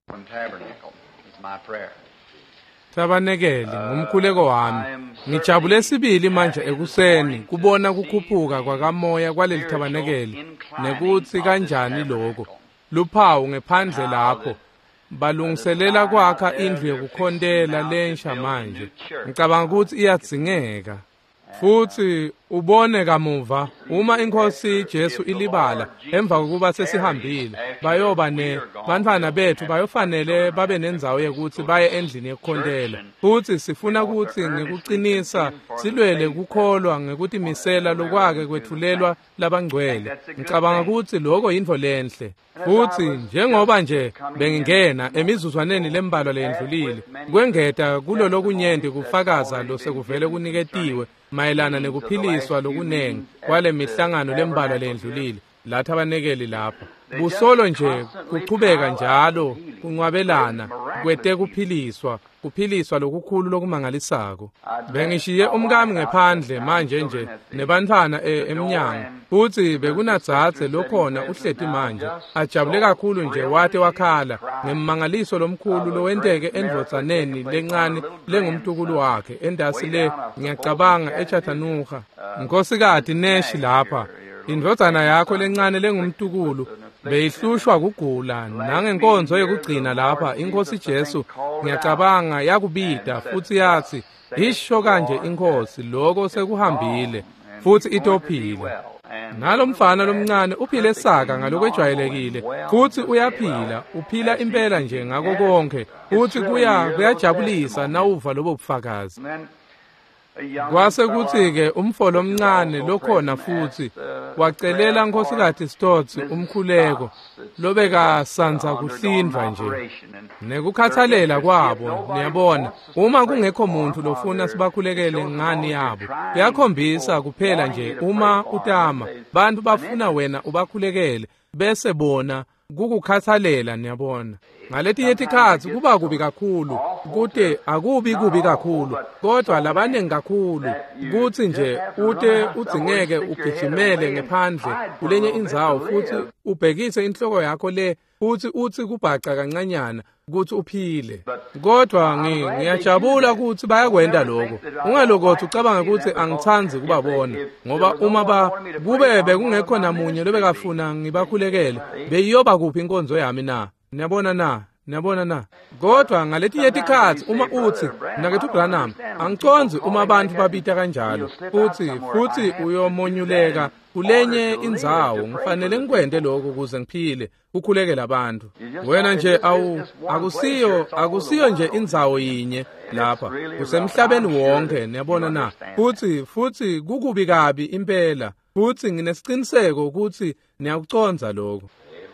Tabanekele ngumkhuleko wami. Ngijabule sibili manje ekuseni kubona kukhuphuka kwakamoya kwaleli tabanekele nekuthi kanjani lokho. Luphawu ngephandle lapho. Balungiselela kwakha indlu yokukhontela lensha manje. Ngicabanga ukuthi iyadzingeka. Futhi ubone kamuva uma inkosi Jesu ilibala emva kokuba sesihambile bayoba bantwana bethu bayofanele babe nendzawo yokuthi baye endlini yokukhontela. Futhi sifuna ukuthi ngekuqinisa silwele kukholwa ngekuthi misela lokwake kwethulelwa labangcwele. Ngicabanga ukuthi lokho yinto lenhle. Futhi njengoba nje bengingena emizuzwaneni lembalwa lendlulile kwengeta kulo lokunyenti kufakaza lo sekuvele kuniketiwe mayelana nekuphiliswa lokunengi kwale mihlangano lembalwa lendlulile lathi abanekeli lapha. Busolo nje kuchubeka njalo kunqwabelana kuphiliswa lokukhulu lokumangalisako. Bengishiye umkami ngephandle manje nje nebantwana eminyango. Futhi bekunadzadze lokhona uhleti manje ajabule kakhulu nje wathi wakhala ngemmangaliso lomkhulu lowenteke endvodzaneni lencane lengumtukulu wakhe endasi le ngiyacabanga eChattanooga. Nkosikazi Neshi lapha indvodzana yakho lencane lengumtukulu beyihlushwa kugula nangenkonzo yokugcina lapha inkosi Jesu ngiyacabanga yakubida futhi yathi isho kanje inkosi lokho sekuhambile futhi itophile. Nalomfana lomncane uphile saka ngalokwejwayelekile futhi uyaphila uphila impela nje ngako konke futhi kuyajabulisa nawuva lobo bufakazi. Kwase kuthi-ke umfolo omncane lokhona futhi wacelela nkosikazi Stotts umkhuleko lobekasanza kuhlindwa nje nekukhathalela kwabo. Niyabona uma kungekho muntu lofuna sibakhulekele ngani yabo kuyakhombisa kuphela nje uma utama bantu bafuna wena ubakhulekele bese bona kukukhathalela. Niyabona ngaletinye tikhathi kuba kubi kakhulu kude akubi kubi kakhulu kodwa labanengi kakhulu kuthi nje ute udzingeke ugijimele ngephandle kulenye indzawo futhi ubhekise inhloko yakho le futhi uthi kubhaca kancanyana ukuthi uphile. Kodwa ngiyajabula ukuthi bayakwenda lokho. Ungalokothi ucabanga ukuthi angithanzi kubabona ngoba uma kube bekungekho namunye lobekafuna ngibakhulekele beyiyoba kuphi inkonzo yami na. Niyabona na. Kodwa ngaletinye tikhathi uma uthi nakethu Branham angiconzi uma abantu babita kanjalo futhi uyomonyuleka kulenye indzawo ngifanele ngikwende lokho ukuze ngiphile kukhulekela abantu. Wena nje akusiyo nje indzawo yinye lapha usemhlabeni wonke. Niyabona na. Futhi kukubi kabi impela futhi nginesiqiniseko ukuthi niyakuconza lokho.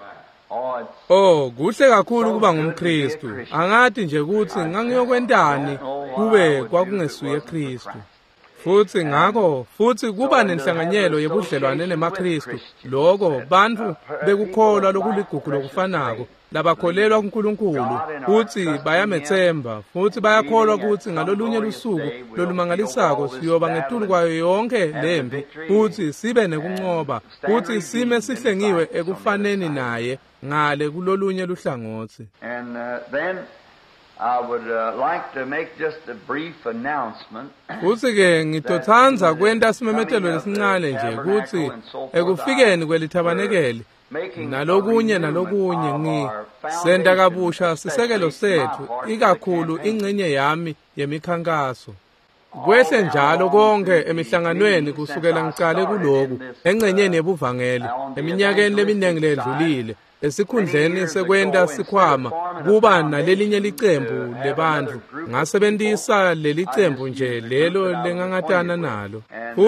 Kuhle kakhulu kuba ngumKristu. Angathi nje ukuthi ngangiyokwentani kube kwakungesuye Kristu. Futhi ngakho futhi kuba nenhlanganyelo yebudlelwane nemaKristu. Lokho bantu bekukholwa lokuligugu lokufanako labakholelwa kuNkulunkulu futhi bayamethemba futhi bayakholwa ukuthi ngalolunye lusuku lolumangalisako siyoba ngetulu kwayo yonke lempi futhi sibe nekuncoba futhi sime sihlengiwe ekufaneni naye ngale kulolunye luhlangothi. And then I would like to make just a brief announcement. Futhi-ke ngitothanza kwenta simemetelo lesincane nje ukuthi ekufikeni kwelithabanekele nalokunye senta kabusha sisekelo sethu ikakhulu ingcenye yami yemikhankaso. Kwehle njalo konke emihlanganweni kusukela ngicale kuloku engcenyeni yebuvangeli eminyakeni leminingi ledlulile esikhundleni sekwenta sikhwama kuba nalelinye licembu lebantu ngasebenzisa leli cembu nje lelo lengangatana nalo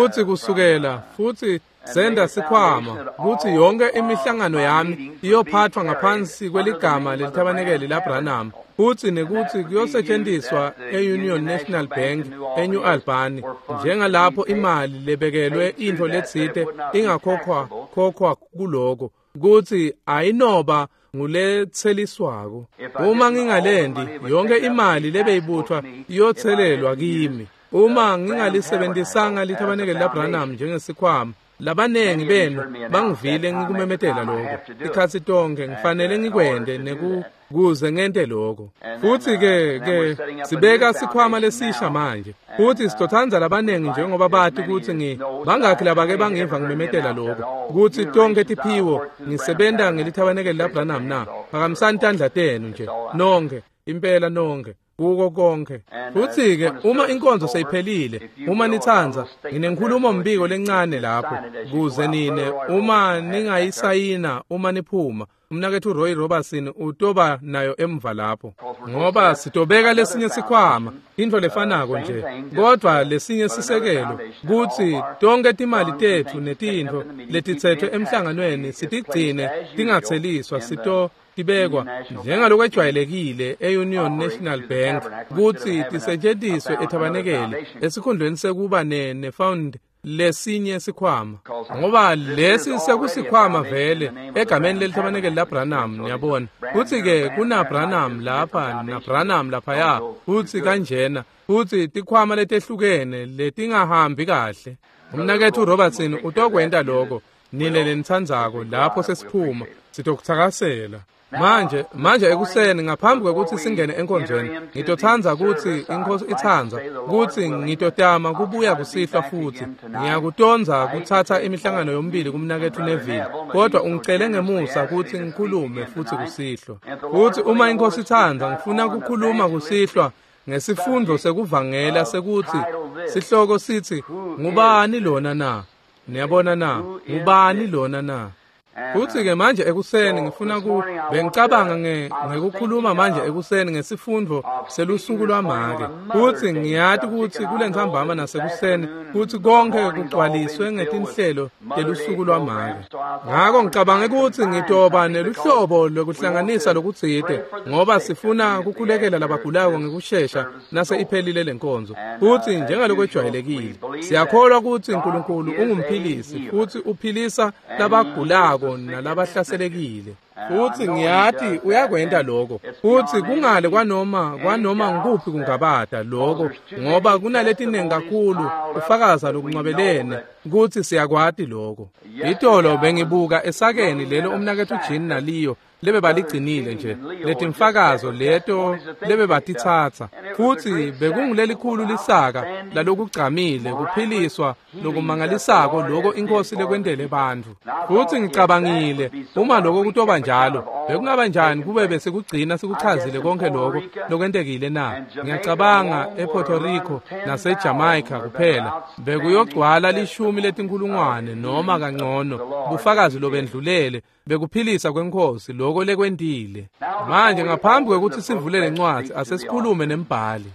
futhi senda sikhwama ukuthi yonke imihlangano yami iyophathwa ngaphansi kweligama lelithabanekeli laBranham futhi nekuthi kuyosetshenziswa eUnion National Bank eNew Albany njengalapho imali lebekelwe into letsite ingakhokhwa kuloko ukuthi ayinoba nguletheliswako. Uma ngingalendi yonke imali lebeyibuthwa iyothelelwa kimi. Uma ngingalisebenzisanga lithabanekeli laBranham njengesikhwama labanengi benu bangivile ngikumemetela lokho ikhathi tonke ngifanele ngikwende nekuze ngente lokho futhi ke sibeka sikhwama lesisha manje futhi sitothanza labanengi njengoba bathi ukuthi bangakhi labake bangiva ngimemetela lokho ukuthi tonke tiphiwo ngisebenta ngelithabanekeli laBranham na phakamisani tandla tenu nje nonke impela nonke kuko konke futhi-ke uma inkonzo seyiphelile uma nithanza nginenkulumo mbiko lencane lapho kuze nine uma ningayisayina uma niphuma umnakethu uRoy Robertson utoba nayo emva lapho ngoba sitobeka lesinye sikhwama into lefanako nje kodwa lesinye sisekelo ukuthi tonke timali tethu netinto letithethwe emhlanganweni sitigcine tingatheliswa tibekwa njengalokho ejwayelekile e-Union National Bank ukuthi tisetshenziswe ethabanekeli esikhundleni sekuba ne-fund lesinye sikhwama ngoba lesi sekusikhwama vele egameni lelithabanekeli laBranham niyabona futhi-ke kunaBranham lapha naBranham laphaya futhi kanjena futhi tikhwama letehlukene letingahambi kahle umnakethu uRobertson utokwenta lokho nile lenithandzako lapho sesiphuma sitokuthakasela manje ekuseni ngaphambi kwekuthi singene enkonzweni ngitothanza ukuthi inkosi ithanza ukuthi ngitotama kubuya kusihlwa futhi ngiyakutonza kuthatha imihlangano yombili kumnakethu Neville kodwa ungicele ngemusa ukuthi ngikhulume futhi kusihlwa futhi uma inkosi ithanza ngifuna kukhuluma kusihlwa ngesifundo sekuvangela sekuthi sihloko sithi ngubani lona na niyabona na ngubani lona na futhi-ke manje ekuseni ngifuna bengicabanga ngekukhuluma manje ekuseni ngesifundo selusuku lwamake futhi ngiyati ukuthi kule ntsambama nasekuseni futhi konke kugcwaliswe ngetinhlelo telusuku lwamake ngako ngicabanga ukuthi ngitoba neluhlobo lokuhlanganisa lokutsite ngoba sifuna kukhulekela labagulayo ngekushesha nase iphelile lenkonzo futhi njengalokho ejwayelekile siyakholwa ukuthi uNkulunkulu ungumphilisi futhi uphilisa labagulayo nalabahlaselekile futhi ngiyathi uyakwenda lokho futhi kungale kwanoma ngikuphi kungabada lokho ngoba kunaletiningi kakhulu ufakaza lokuncwabelene ukuthi siyakwati lokho itolo bengibuka esakeni lelo umnakethu uJean naliyo lebe baligcinile nje letimfakazo leto lebe batithatha futhi bekungilelikhulu lisaka lalokugcamile kuphiliswa lokumangalisako lokho inkosi lekwendele bantu futhi ngicabangile uma lokho kutoba njalo bekungaba njani kube bese kugcina sikuchazile konke lokho lokwentekile na ngiyacabanga ePuerto Rico naseJamaica kuphela bekuyogcwala 10 letinkulungwane noma kangcono bufakazi lobendlulele bekuphilisa kwenkosi lokho lekwendile manje ngaphambi kwekuthi sivule lencwadi asesikhulume nembhali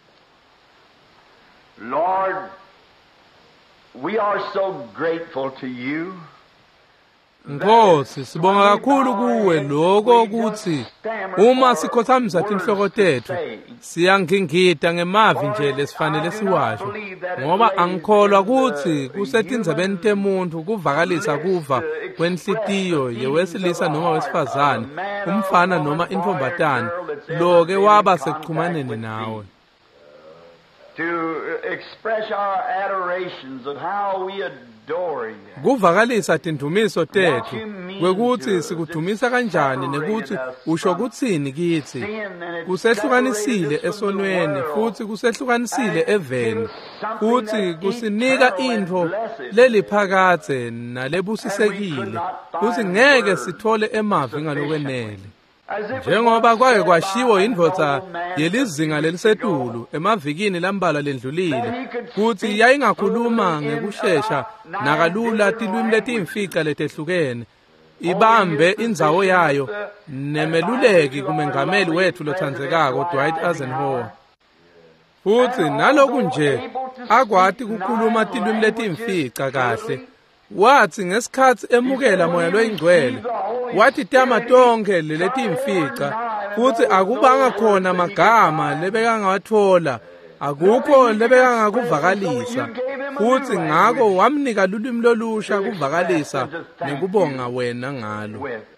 Lord, we are so grateful to you. Nkosi sibonga kakhulu kuwe lokho ukuthi uma sikhothamisa tinhloko tethu siyangingida ngemavi nje lesifanele siwasho ngoba angikholwa ukuthi kusetindzebeni temuntu kuvakalisa kuva kwenhlitiyo yewesilisa noma wesifazane umfana noma intombatana loke waba sekuxhumaneni nawe To express our adorations of how we adore you. Kuvakalisa tindumiso tethu kwekuthi sikudumisa kanjani nekuthi usho kutsini kithi kusehlukanisile esonweni futhi kusehlukanisile eveni futhi kusinika into leliphakathe nalebusisekile futhi ngeke sithole emavi ngalokwenele njengoba kwake kwashiwo indvodza yelizinga lelisetulu emavikini lambala lendlulile futhi yayingakhuluma ngekushesha nakalula tilwimi letimfica letehlukene ibambe indzawo yayo nemeluleki kumengameli wethu lothandzekako Dwight Eisenhower futhi naloku nje akwati kukhuluma tilwimi letimfica kahle wathi ngesikhathi emukela moya loyingcwele wathi tama tonke letimfica futhi akubanga khona amagama lebekangawathola akukho lebekangakuvakalisa futhi ngako wamnika lulwimi lolusha kuvakalisa nekubonga wena ngalo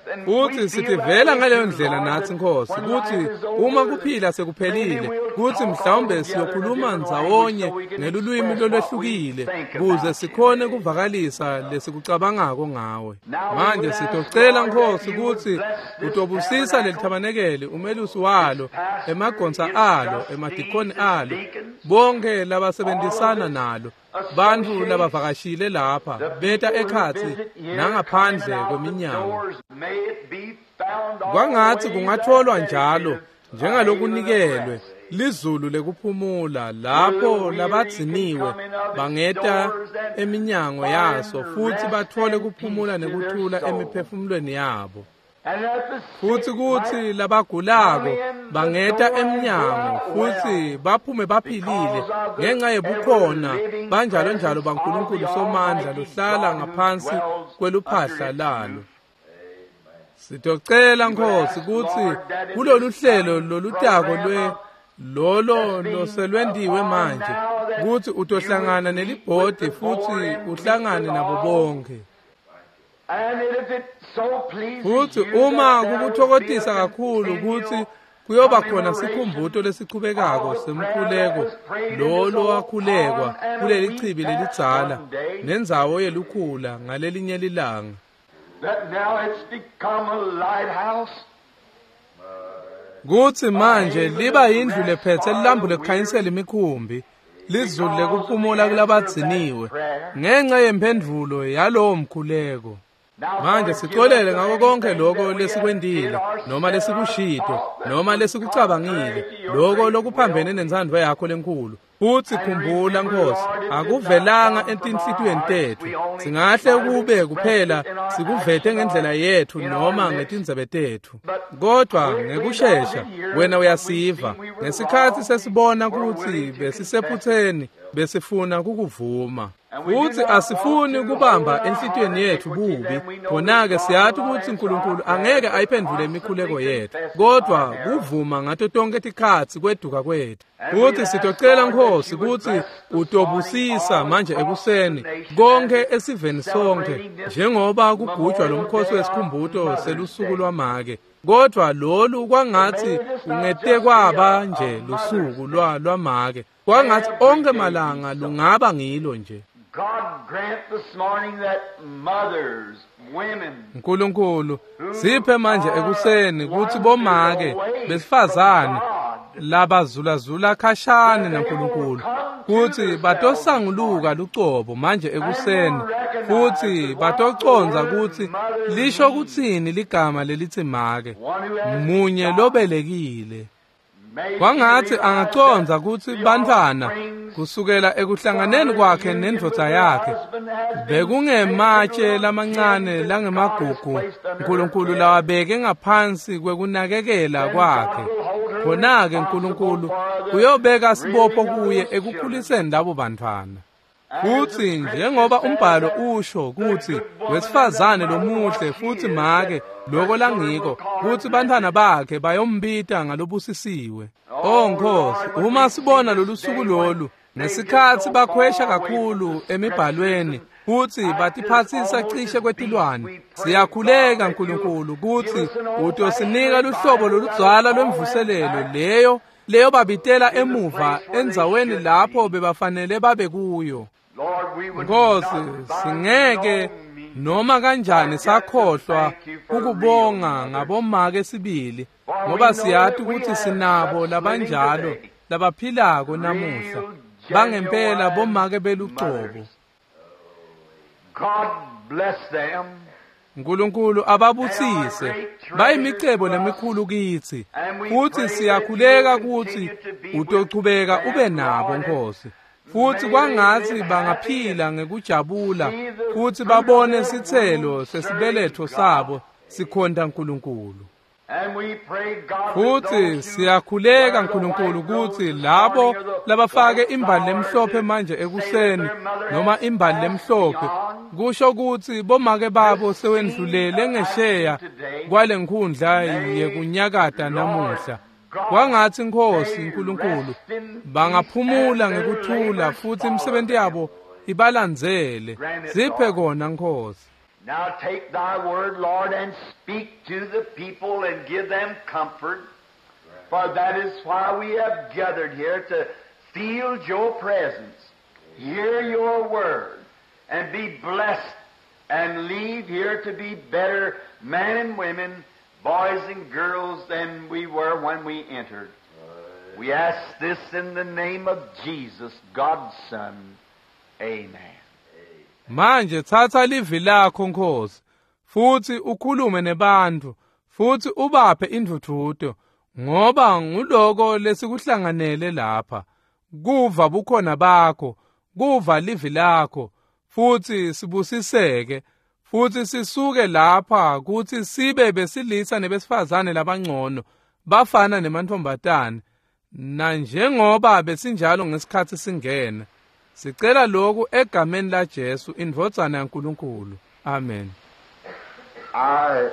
futhi sithi vela ngaleyo ndlela nathi Nkosi ukuthi uma kuphila sekuphelile kuthi mhlawumbe siyokhuluma ndzawonye ngelulwimi lolwehlukile kuze sikhone kuvakalisa lesikucabangako ngawe. Manje sitocela Nkosi ukuthi utobusisa lelithabanekele umelusi walo, emagonsa alo, emadikoni alo, bonke labasebenzisana nalo, bantu labavakashile lapha beta ekhathi nangaphandle kweminyango. Kwangathi kungatholwa njalo njengalokunikelwe lizulu lekuphumula lapho labadziniwe bangeta eminyango yaso futhi bathole kuphumula nekuthula emiphefumulweni yabo. Futhi kuthi labagulako bangeta eminyango futhi baphume baphilile ngenxa yebukhona banjalo njalo baNkulunkulu somandla luhlala ngaphansi kweluphahla lalo. Sitocela Nkosi ukuthi kulolu hlelo lolutako lolo loselwendiwe manje ukuthi utohlangana nelibhodi futhi uhlangane nabo bonke. Futhi uma kukuthokozisa kakhulu ukuthi kuyoba khona sikhumbuto lesiqhubekako semkhuleko lo wakhulekwa kuleli chibi lelidzala nendzawo yelukhula ngalelinye lilanga. Kuthi manje liba yindlu lephethe lilambu lekukhanyisela imikhumbi lizulu lekuphumula kulabadziniwe ngenxa yemphendvulo yalowo mkhuleko. Manje sicolele ngako konke lokho lesikwendile noma lesikushito noma lesikucabangile lokho lokuphambene nentsandvo yakho lenkulu. Futhi khumbula Nkosi akuvelanga entinhlitiyweni tethu, singahle kube kuphela sikuvete ngendlela yethu noma ngetindzebe tethu, kodwa ngekushesha wena uyasiva ngesikhathi sesibona ukuthi besisephutheni besifuna kukuvuma. Futhi asifuni kubamba enhlitiyweni yethu bubi, khona-ke siyathi ukuthi uNkulunkulu angeke ayiphendule imikhuleko yethu, kodwa kuvuma ngato tonke tikhatsi kweduka kwethu. Futhi sitocela Nkosi ukuthi utobusisa manje ekuseni konke esiveni sonke njengoba kugujwa lomkhosi wesikhumbuto selusuku lwamake, kodwa lolu kwangathi ungete kwaba nje lusuku lwamake, kwangathi onke malanga lungaba ngilo nje. Nkulunkulu siphe manje ekuseni kuthi bomake besifazane labazulazula khashane naNkulunkulu kuthi batosanguluka lucobo manje ekuseni futhi batoconza ukuthi lisho kutsini ligama lelithi make munye lobelekile. Kwangathi angaconza ukuthi bantwana kusukela ekuhlanganeni kwakhe nendvodza yakhe bekungematshe lamancane langemagugu uNkulunkulu lawabeke ngaphansi kwekunakekela kwakhe. Khona-ke uNkulunkulu uyobeka sibopho kuye ekukhuliseni labo bantwana. Futhi njengoba umbhalo usho ukuthi wesifazane lomuhle futhi make lokho langiko ukuthi bantwana bakhe bayombita ngalobusisiwe. Nkosi, uma sibona lolu suku lolu ngesikhathi bakhwesha kakhulu emibhalweni futhi batiphathisa cishe kwetilwane, siyakhuleka Nkulunkulu ukuthi utosinika luhlobo loludzala lwemvuselelo leyo babitela emuva endzaweni lapho bebafanele babe kuyo. Nkosi, singeke noma kanjani sakhohlwa ukubonga ngabomake sibili ngoba siyathi ukuthi sinabo labanjalo labaphilako namuhla bangempela bomake belucobo. Nkulunkulu ababutsise bayimicebo lemikhulu kithi futhi siyakhuleka ukuthi utochubeka ube nabo Nkosi. Futhi kwangathi bangaphila ngekujabula futhi babone isithelo sesibeletho sabo sikhonda Nkulunkulu. Futhi siyakhuleka Nkulunkulu ukuthi labo labafake imbali lemhlophe manje ekuseni noma imbali lemhlophe kusho ukuthi bomake babo sewendlulele ngesheya kwale nkhundla yekunyakata namuhla. Kwangathi Nkosi Nkulunkulu bangaphumula ngekuthula futhi imisebenzi yabo ibalandzele. Ziphe kona Nkosi. Now take thy word, Lord, and speak to the people and give them comfort. For that is why we have gathered here, to feel your presence, hear your word, and be blessed, and leave here to be better men and women, boys and girls than we were when we entered. We ask this in the name of Jesus, God's Son. Amen. Manje thatha livi lakho Nkosi, futhi ukhulume nebantu, futhi ubaphe indvuthuto, ngoba nguloko lesikuhlanganele lapha. Kuva bukhona bakho, kuva livi lakho, futhi sibusiseke, futhi sisuke lapha kuthi sibe besilisa nebesifazane labangcono, bafana nemantombazane, na njengoba besinjalo ngesikhathi singena. Sicela lokhu egameni la Jesu indvodzana yaNkulunkulu. Amen. I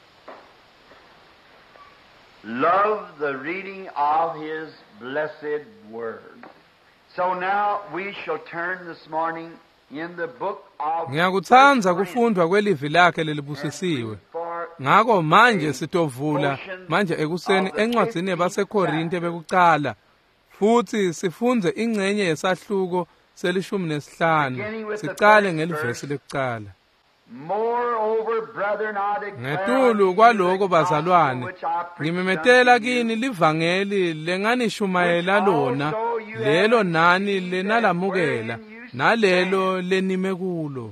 love the reading of His blessed Word. So now we shall turn this morning in the book of... Ngiyakuthanza kufundwa kwelivi lakhe lelibusisiwe. Ngako manje sitovula manje ekuseni encwadzini yabaseKorinte bekuqala, futhi sifunze ingcenye yesahluko selishumi nesihlanu, siqale ngelivesi lekuqala. Ngetulu kwaloko bazalwane, ngimemetela kini livangeli lenganishumayela lona, lelo nani lenalamukela, nalelo lenime kulo.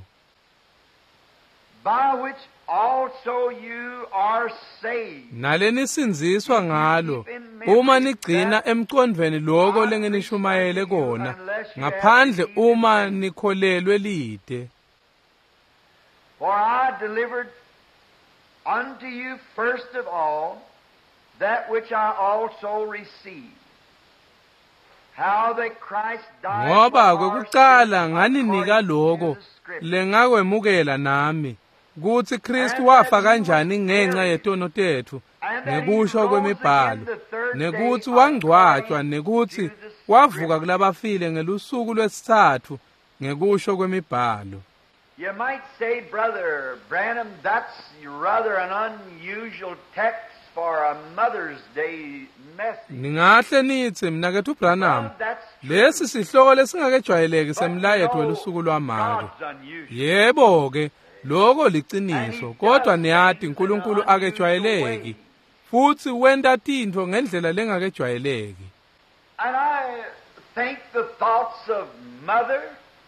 By which also you are saved. Nalenisinziswa ngalo, uma nigcina emcondvweni loko lengenishumayele kona, ngaphandle uma nikholelwe lide. For I delivered unto you first of all that which I also received, how that Christ died Ngoba for our kwekuqala sins nganinika according loko to the Scripture. lengakwemukela nami, kuthi Kristu wafa kanjani ngenxa yetono tethu, nekusho kwemibhalo, nekuthi wangcwatshwa, nekuthi wavuka kulabafile ngelusuku lwesithathu, ngekusho kwemibhalo. You might say, Brother Branham, that's rather an unusual text for a Mother's Day message. Ningahle nithi mnakethu Branham, lesi sihloko lesingakejwayeleki semlayethu welusuku lwamake. Yebo ke, loko liciniso, kodwa niyathi uNkulunkulu akejwayeleki, futhi wenta tintfo ngendlela lengakejwayeleki. And I think the thoughts of Mother,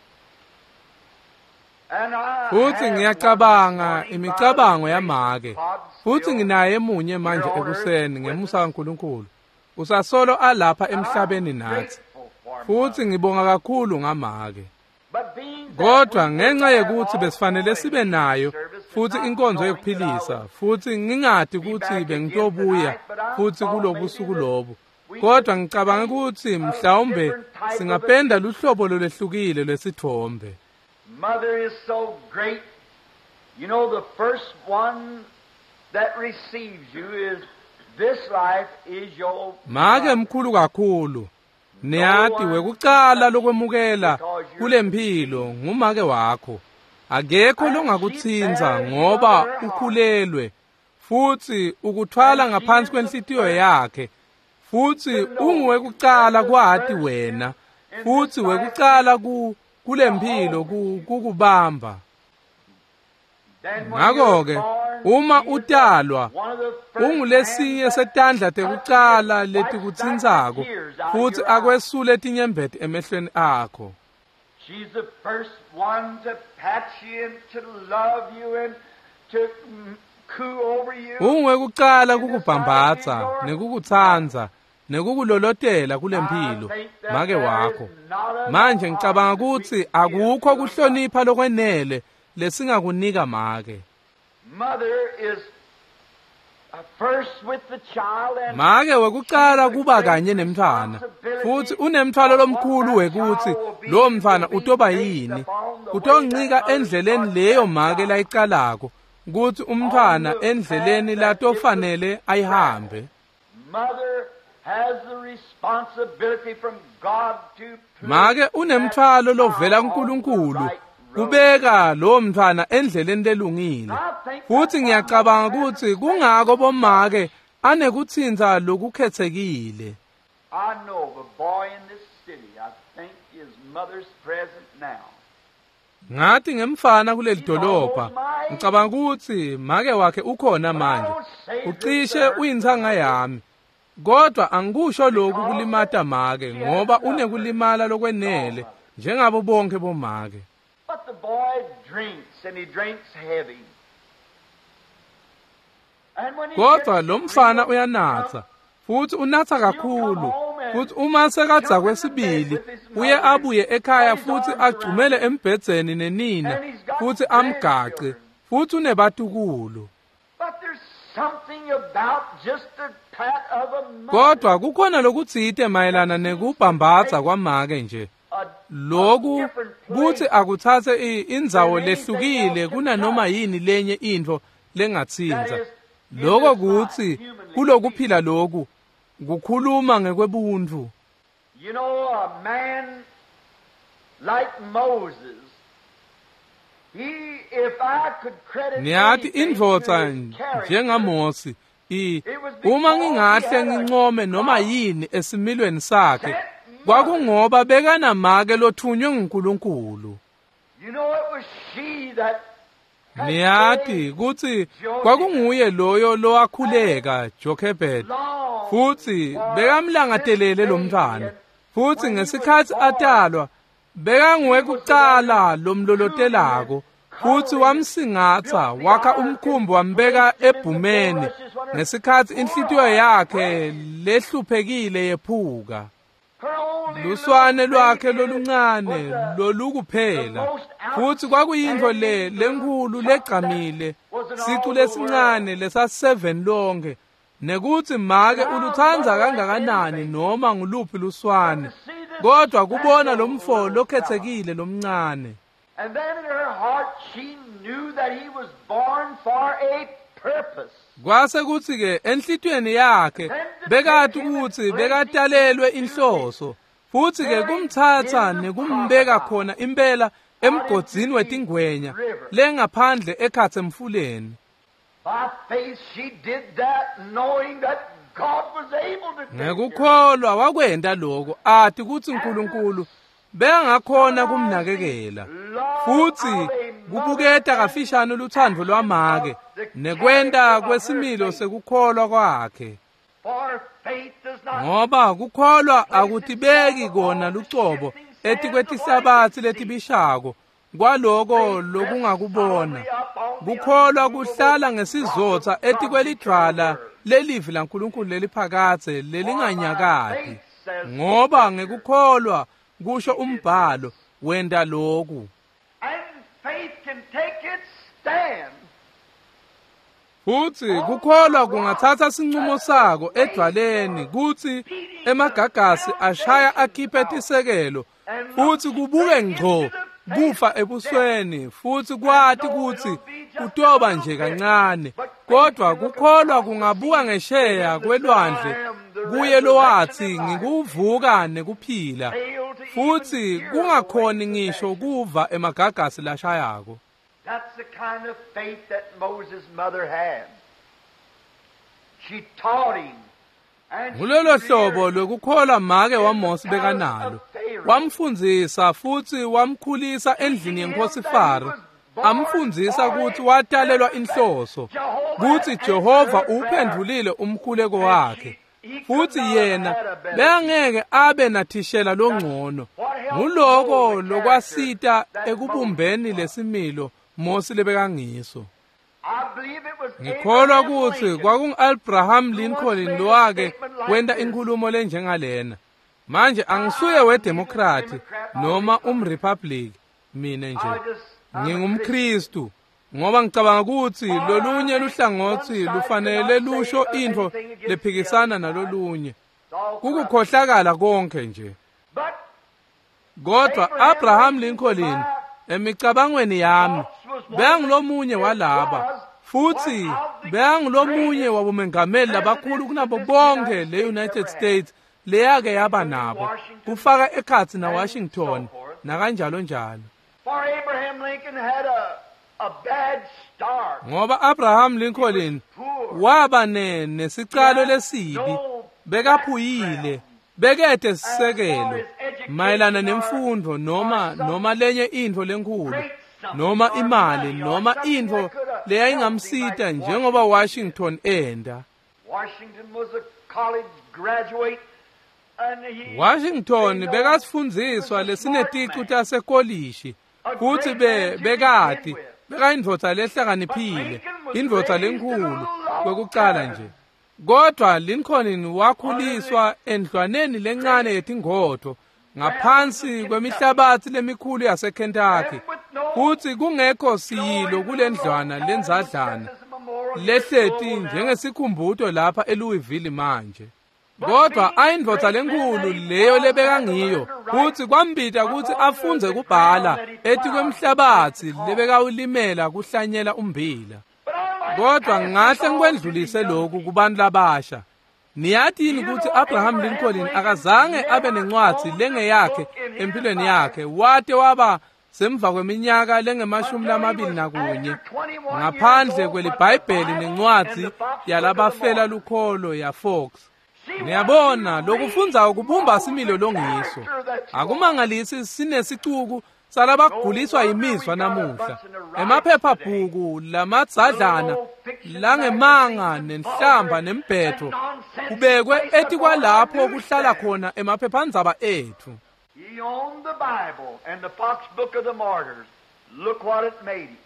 futhi ngiyacabanga imicabango yamake, futhi nginaye emunye manje ekuseni ngemusa kaNkulunkulu, usasolo alapha emhlabeni nathi, futhi ngibonga kakhulu ngamake. Kodwa ngenxa yekuthi besifanele sibe nayo futhi inkonzo yokuphilisa, futhi ngingadi ukuthi bengitobuya futhi kulobusuku lobo, kodwa ngicabanga ukuthi mhlawumbe singapenda luhlobo lolwehlukile lwesithombe. Mother is so great. You know, the first one that receives you is this life is your Make mkhulu kakhulu. Niyati wekuqala lokwemukela kule mpilo ngumake wakho. Akekho longakutsinza ngoba ukhulelwe, futhi ukuthwala ngaphansi kwenhlitiyo yakhe, futhi ungwekuqala kwati wena, futhi wekuqala kule mpilo kukubamba. Ngako-ke uma utalwa ungulesinye setandla tekucala letikutsintsako, futhi akwesule etinyembeti emehlweni akho. She's the first one to pat you and to love you and to coo over you. Ungwekuqala kukubhambatsa nekukutsanza nekukulolotela kule mpilo make wakho. Manje ngicabanga ukuthi akukho kuhlonipha lokwenele lesingakunika make. Mother is first with the child and make wekuqala kuba kanye nemntfwana, futhi unemthwalo lomkhulu wekuthi lo mntfwana utoba yini, utoncika endleleni leyo make layiqalako, kuthi umntfwana endleleni latofanele ayihambe. Mother has the responsibility from God to make unemthwalo lovela kuNkulunkulu kubeka lo mntwana endleleni lelungile. Futhi ngiyacabanga ukuthi kungako bomake anekuthinza lokukhethekile. I know of a boy in this city, I think his mother's present now. Ngathi ngemfana kuleli dolobha, ngicabanga ukuthi make wakhe ukhona manje. Ucishe uyinthanga yami. Kodwa angikusho lokhu kulimata make ngoba unekulimala lokwenele njengabo bonke bomake. But the boy drinks and he drinks heavy. And when he Kodwa lo mfana uyanatha, futhi unatha kakhulu. Futhi uma sekadza kwesibili, uye abuye ekhaya futhi agcumele embhedzeni nenina, futhi amgace, futhi unebatukulu. But there's something about just a pat of a mother. Kodwa kukhona lokutsite mayelana nekubhambatsa kwamake nje. Lokhu kuthi akuthathe indzawo lehlukile kunanoma yini lenye intfo lengatsinza. Lokho kuthi kulokuphila lokhu kukhuluma ngekwebuntfu. You know, a man like Moses, if I could credit Niyathi indvodza njengaMosi, uma ngingahle ngincome noma yini esimilweni sakhe, kwakungoba bekanamake lothunywe nguNkulunkulu. You know, it was she that Niyathi kuthi kwakunguye loyo lowakhuleka Jochebed, futhi bekamlangadelele lo mntwana. Futhi ngesikhathi atalwa bekanguwe kuqala lomlolotelako, futhi wamsingatha wakha umkhumbi wambeka ebhumeni ngesikhathi inhlitiyo yakhe lehluphekile yephuka. Luswane lwakhe loluncane lolukuphela, futhi kwakuyintfo lenkulu legqamile, sicu lesincane lesa7 lonke, nekuthi make uluthanda kangakanani noma nguluphi luswane, kodwa kubona lo mfo lokhethekile lomncane. And then in her heart she knew that he was born for a purpose. Kwase kuthi ke enhlitweni yakhe bekathi ukuthi bekatalelwe inhloso, futhi ke kumthatha nekumbeka khona impela emgodzini wetingwenya lengaphandle ekhathe emfuleni. By faith she did that knowing that God was able to do it. Ngekukholwa wakwenda lokho athi kuthi uNkulunkulu bengakhona kumnakekela, futhi kubuketa kafishane luthando lwamake nekwenda kwesimilo sekukholwa kwakhe. For faith does not Ngoba kukholwa akutibeki kona lucobo eti kwetihlabathi letibishako kwaloko lokungakubona. Kukholwa kuhlala ngesizotha eti kwelidwala lelivi laNkulunkulu leliphakathe lelinganyakati. Ngoba ngekukholwa kusho umbhalo wenda lokhu. and faith can take its stand. Futhi kukholwa kungathatha sinqumo sako edwaleni kuthi emagagasi ashaya akhiphe tisekelo, futhi kubuke ngqo kufa ebusweni, futhi kwathi kuthi kutoba nje kancane. Kodwa kukholwa kungabuka ngesheya kwelwandle kuye lowathi ngikuvuka nekuphila, futhi kungakhoni ngisho kuva emagagasi lashayako. That's the kind of faith that Moses' mother had. She taught him. And she Ngulelo hlobo reared lokukholwa make waMosi bekanalo, wamfundzisa futhi wamkhulisa endlini yenkosi Faro, amfundzisa ukuthi watalelwa inhloso, kuthi Jehova uphendulile umkhuleko wakhe, futhi yena bengeke abe nathishela longcono. Nguloko lokwasita ekubumbeni lesimilo Mosi lebekangiso. I believe it was Ngikholwa Abraham ukuthi Lincoln kwakungu-Abraham Lincoln lowake wenda inkulumo lenjengalena. Manje angisuye wedemokrati noma umrepublic mina nje. Ngingumkristu ngoba ngicabanga ukuthi lolunye luhlangothi lufanele lusho intfo lephikisana nalolunye. Kukukhohlakala konke nje. But Kodwa Abraham Lincoln emicabangweni yami bengilomunye walaba, futhi bengilomunye wabomengameli labakhulu kunabo bonke le-United States leyake yaba nabo, kufaka ekhatsi na Washington nakanjalo njalo. For Abraham Lincoln had a bad start. Ngoba Abraham Lincoln waba nesicalo lesibi, bekaphuyile, bekethe sisekelo mayelana nemfundo noma lenye into lenkulu, noma imali, noma into leyayingamsita njengoba Washington enda. Washington was a college graduate. Washington bekasifundiswa lesineticu tasekolishi, futhi bekade bekayindvodza lehlakaniphile, indvodza lenkulu kwekucala nje. Kodwa Lincoln wakhuliswa endlwaneni lencane yetingodo ngaphansi kwemihlabathi lemikhulu yaseKentucky, futhi kungekho siyilo kulendlwana lenzadlana lehleti njengesikhumbuto lapha eLouisville manje. Kodwa ayindvodza lenkulu leyo lebeka ngiyo, futhi kwambita ukuthi afunze kubhala ethi kwemhlabathi lebekawulimela kuhlanyela ummbila. Kodwa ngahle ngikwendlulise lokhu kubantu labasha. Niyathini ukuthi Abraham Lincoln akazange abe nencwadi lengeyakhe empilweni yakhe wate waba semva kweminyaka lenge21 ngaphandle kweliBhayibheli nencwadi yalabafela lukholo yaFox. Niyabona lokufundza ukubumba similo longiso. Akumangalisi sinesicuku salabaguliswa imizwa namuhla. Emaphepha bhuku lamadzadlana langemanga nenhlamba nembhedo kubekwe ethi kwalapho kuhlala khona emaphephandzaba ethu. He owned the Bible and the Fox Book of the Martyrs. Look what it made him.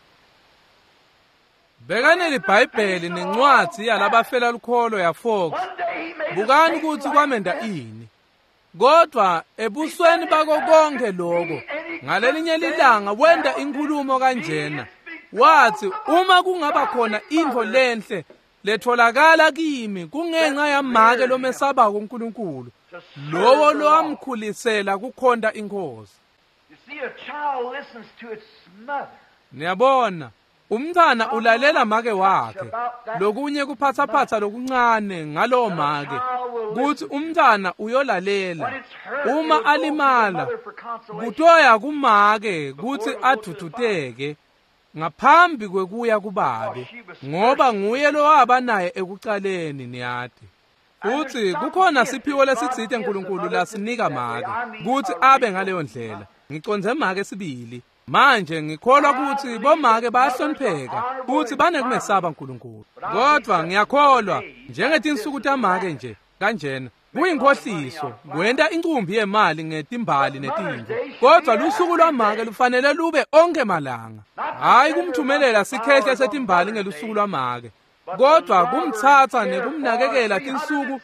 Bekane liBhayibheli nencwadi yalabafela lukholo yaFox. Bukani ukuthi kwamenda ini. Kodwa ebusweni bako konke lokho, ngalelinye ilanga wenda inkulumo kanjena. Wathi uma kungaba khona into lenhle letholakala kimi kungenxa yamake lomesaba kuNkulunkulu, lowo lowamkhulisela kukhonda inkosi. You see, a child listens to its mother. Niyabona, umntana ulalela make wakhe. Lokunye kuphathaphatha lokuncane ngalowo make, kuthi umntana uyolalela. Uma alimala, kutoya kumake kuthi aduduteke ngaphambi kwekuya kubabe, ngoba nguye lowaba naye ekucaleni niyati. Futhi kukhona siphiwo lesitsite uNkulunkulu lasinika make, kuthi abe ngaleyo ndlela. Ngiconze make sibili. Manje ngikholwa ukuthi bomake bayahlonipheka futhi banekumesaba uNkulunkulu. Kodwa ngiyakholwa njengetinsuku tamake nje kanjena kuyinkohliso kwenda incumbi yemali ngetimbali netinto. Kodwa lusuku lwamake lufanele lube onke malanga, hayi kumthumelela sikhehle setimbali ngelusuku lwamake, kodwa kumthatha nekumnakekela tinsuku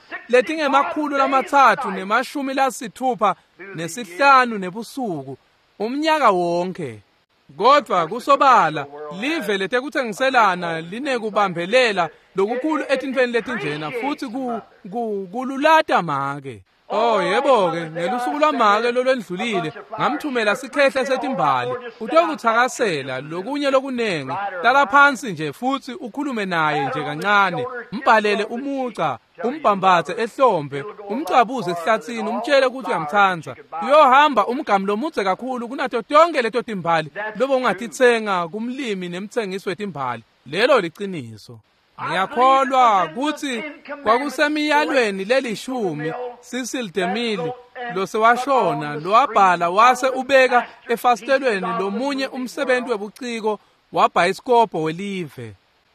letinge-365 nebusuku umnyaka wonke. Kodwa kusobala live letekuthengiselana linekubambelela lokukhulu etintweni letinjena futhi kululata make. Oh yebo-ke, ngelusuku lwamake lolwendlulile ngamthumela sikhehle setimbali, utokuthakasela lokunye lokunengi. Hlala phansi nje futhi ukhulume naye nje kancane, mbhalele umuca, umbambathe ehlombe, umcabuze esihlathini, umtshele ukuthi uyamthanza. Uyohamba umgamu lomudze kakhulu kunato tonke leto timbali lobo ungatithenga kumlimi nemthengisi wetimbali. Lelo liciniso. Ngiyakholwa ukuthi kwakusemiyalweni leli10 Cecil DeMille losewashona lowabhala wase ubeka efastelweni lomunye umsebenzi webuciko wabhayisikobho welive.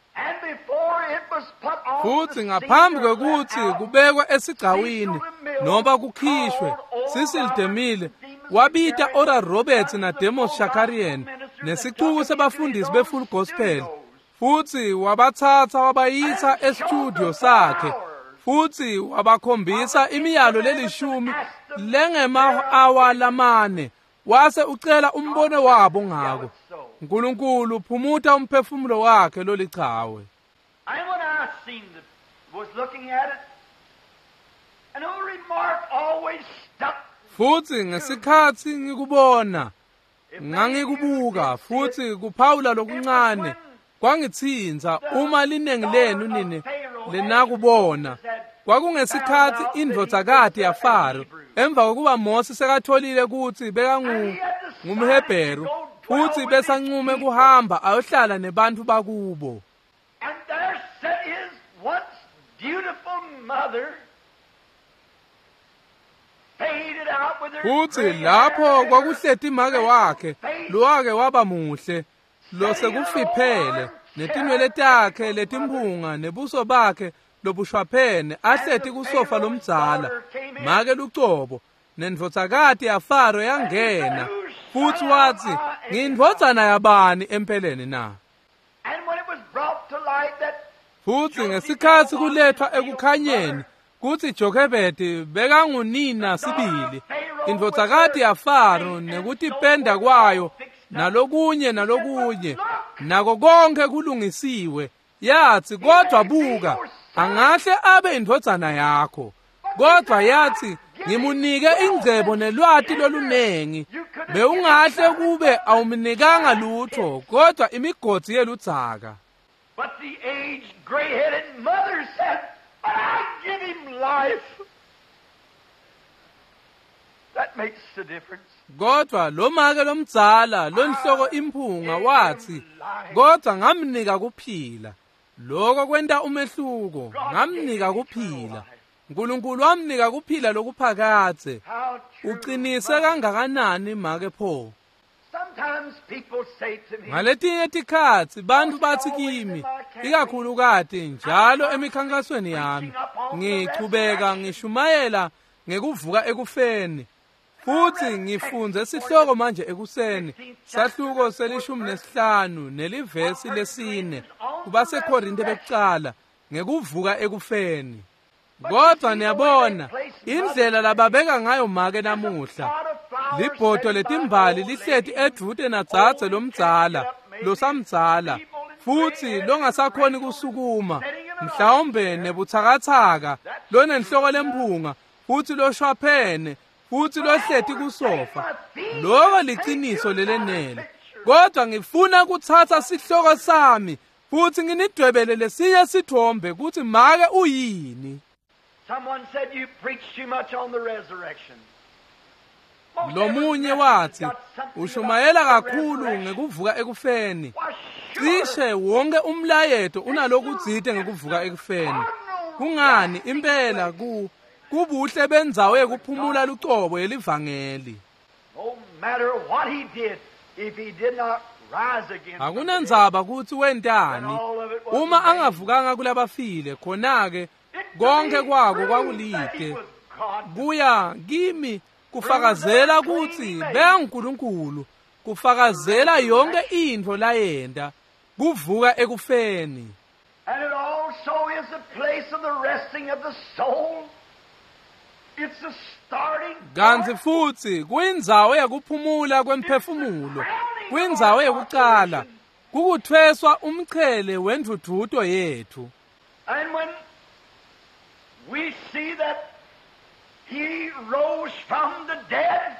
Futhi ngaphambi kwekuthi kubekwe esigcawini noma kukhishwe, Cecil DeMille wabita Oral Roberts na Demos Shakarian nesicuku sabafundisi befull gospel. Futhi wabathatha wabayitha estudio sakhe, futhi wabakhombisa imiyalo leli10 lengema-hour lamane, wase ucela umbono wabo ngako. uNkulunkulu phumuta umphefumulo wakhe lolichawe. And when I was looking at it, an old remark always stuck. Futhi ngesikhathi ngikubona, ngangikubuka futhi kuphawula lokuncane kwangithinza uma linengi lenu nini lenakubona. Kwakungesikhathi indvodzakade yaFaro emva kokuba Mose sekatholile ukuthi ngumHebheru futhi besanqume kuhamba ayohlala nebantu bakubo. And there sat his once beautiful mother, faded out with her Futhi gray lapho hair, kwakuhleti imake wakhe, lowake waba muhle, lo sekufiphele, netinwele takhe letimphunga nebuso bakhe lobushwaphene ahleti kusofa lomdzala. Make lucobo, nendvodzakati yaFaro yangena, futhi wathi, ngiyindvodzana yabani empeleni na? And when it was brought to light that Futhi ngesikhathi kulethwa ekukhanyeni kuthi Jokhebedi bekangunina sibili, indvodzakati yaFaro nekuti penda kwayo nalokunye nako konke kulungisiwe, yathi kodwa buka, angahle abe indvodzana yakho. Kodwa yathi ngimunike ingcebo nelwati lolunengi, bewungahle kube awumnikanga lutho kodwa imigodzi yeludzaka. but the aged, gray-headed mother said, but I give him life. That makes the difference. Kodwa lo make lomdzala lonhloko imphunga wathi, kodwa ngamnika kuphila. Lokho kwenta umehluko, ngamnika kuphila. uNkulunkulu wamnika kuphila lokuphakathe. How true. Uqinise kangakanani make pho? Sometimes people say to me, Ngaletinye tikhatsi bantu bathi kimi, ikakhulukati njalo emikhankasweni yami, ngichubeka ngishumayela ngekuvuka ekufeni. Futhi ngifunze sihloko manje ekuseni, sahluko se15 nelivesi lesine kubaseKorinte bekuqala ngekuvuka ekufeni. Kodwa niyabona indlela lababeka ngayo make namuhla. Libhodo letimbali lihleti edvute nadzadze lomdzala, losamdzala, futhi longasakhoni kusukuma, mhlawumbe nebuthakathaka, lonenhloko lemphunga, futhi loshwaphene, futhi lohleti kusofa. Loko liqiniso lelenele. Kodwa ngifuna kuthatha sihloko sami, futhi nginidwebele lesinye sithombe kuthi make uyini. someone said you preach too much on the resurrection. Lomunye wathi ushumayela kakhulu ngekuvuka ekufeni. Cishe wonke umlayeto unalokudzide ngekuvuka ekufeni. Kungani impela kubuhle bendzawo yekuphumula lucobo yelivangeli. No matter what he did, if he did not rise again, Akunandzaba kuthi wentani. Uma angavukanga kulabafile khona-ke konke kwako kwakulike. Kuya kimi kufakazela kutsi benguNkulunkulu, kufakazela yonke intfo layenta kuvuka ekufeni. and it also is a place of the resting of the soul. It's the starting Kanti futhi kuyindzawo yekuphumula kwemphefumulo, kuyindzawo yekucala, kukuthweswa umchele wendvudvuto yethu. And when we see that he rose from the dead,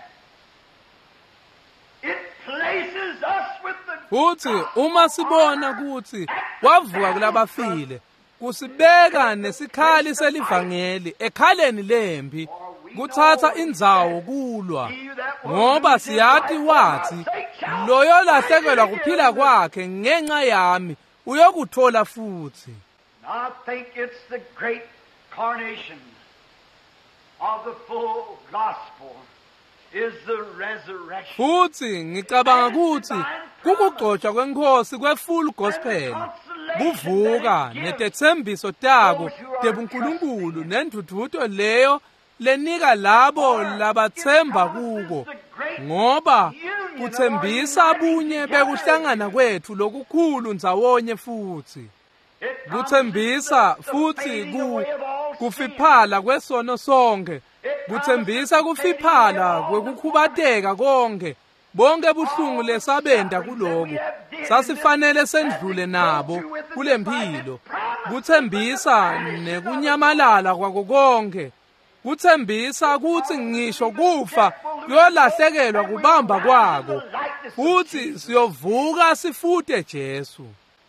it places us with the Futhi uma sibona kutsi wavuka kulabafile, kusibeka nesikhali selivangeli ekhaleni lempi, kuthatha indzawo kulwa. Ngoba siyati wathi, loyo lahlekelwa kuphila kwakhe ngenxa yami uyokuthola futhi. I think it's the great carnation of the full gospel is the resurrection. Futhi ngicabanga ukuthi kukugcotshwa kwenkhosi kwe-full gospel, kuvuka netethembiso tako tebuNkulunkulu nendvudvuto leyo lenika labo labathemba kuko, ngoba kuthembisa bunye bekuhlangana kwethu lokukhulu ndzawonye futhi. Kuthembisa futhi kufiphala kwesono sonke, kuthembisa kufiphala kwekukhubateka konke, bonke buhlungu lesabenda kuloku sasifanele sendlule nabo kulemphilo. Kuthembisa nekunyamalala kwako konke, kuthembisa ukuthi ngisho kufa kuyolahlekelwa kubamba kwako, futhi siyovuka sifute Jesu.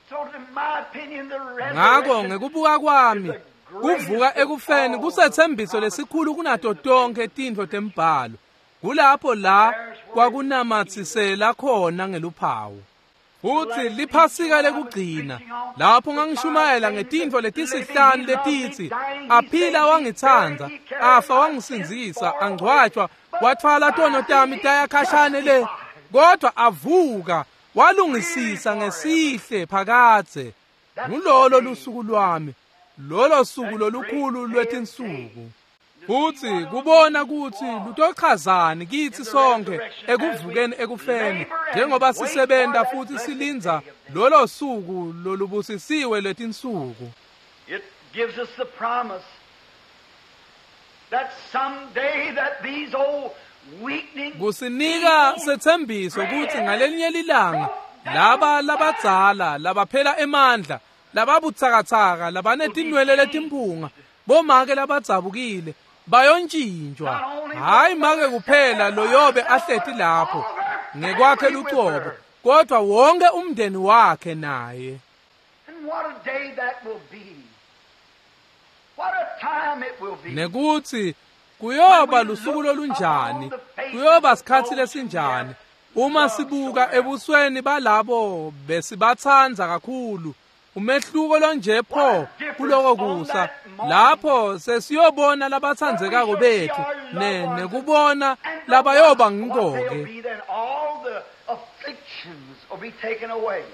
Ngakho ngekubuka kwami kuvuka ekufeni kusethembiso lesikhulu kunato tonke tintfo tembhalo, kulapho la kwakunamathisela khona ngeluphawu. Futhi liphasika lekugcina lapho ngangishumayela ngetintfo letisihlanu letithi aphila wangitsandza, afa wangisinzisa, angcwatshwa, wathwala tono tami tayakhashane le, kodwa avuka walungisisa ngesihle phakathe. Ngulolo lusuku lwami, lolo suku lolukhulu lwetinsuku. Futhi kubona ukuthi lutochazani kithi sonke ekuvukeni ekufeni, njengoba sisebenta futhi silinza lolo suku lolubusisiwe letinsuku. It gives us the promise that someday that these old weakening kusinika sethembiso ukuthi ngalelinye lilanga laba labadzala labaphela emandla, lababutsakatsaka, labanetinwele letimpunga, bomake labadzabukile bayontshintshwa. Hayi make kuphela loyobe ahlethi lapho ngekwakhe lucobo, kodwa wonke umndeni wakhe naye. And what a day that will be. What a time it will be. Nekuthi kuyoba lusuku lolunjani, kuyoba sikhathi lesinjani uma sibuka ebusweni balabo besibathandza kakhulu. Umehluko lonje pho kuloko kusa lapho sesiyobona labathandzekako bethu nekubona labayoba ngikoke. All the afflictions will be taken away.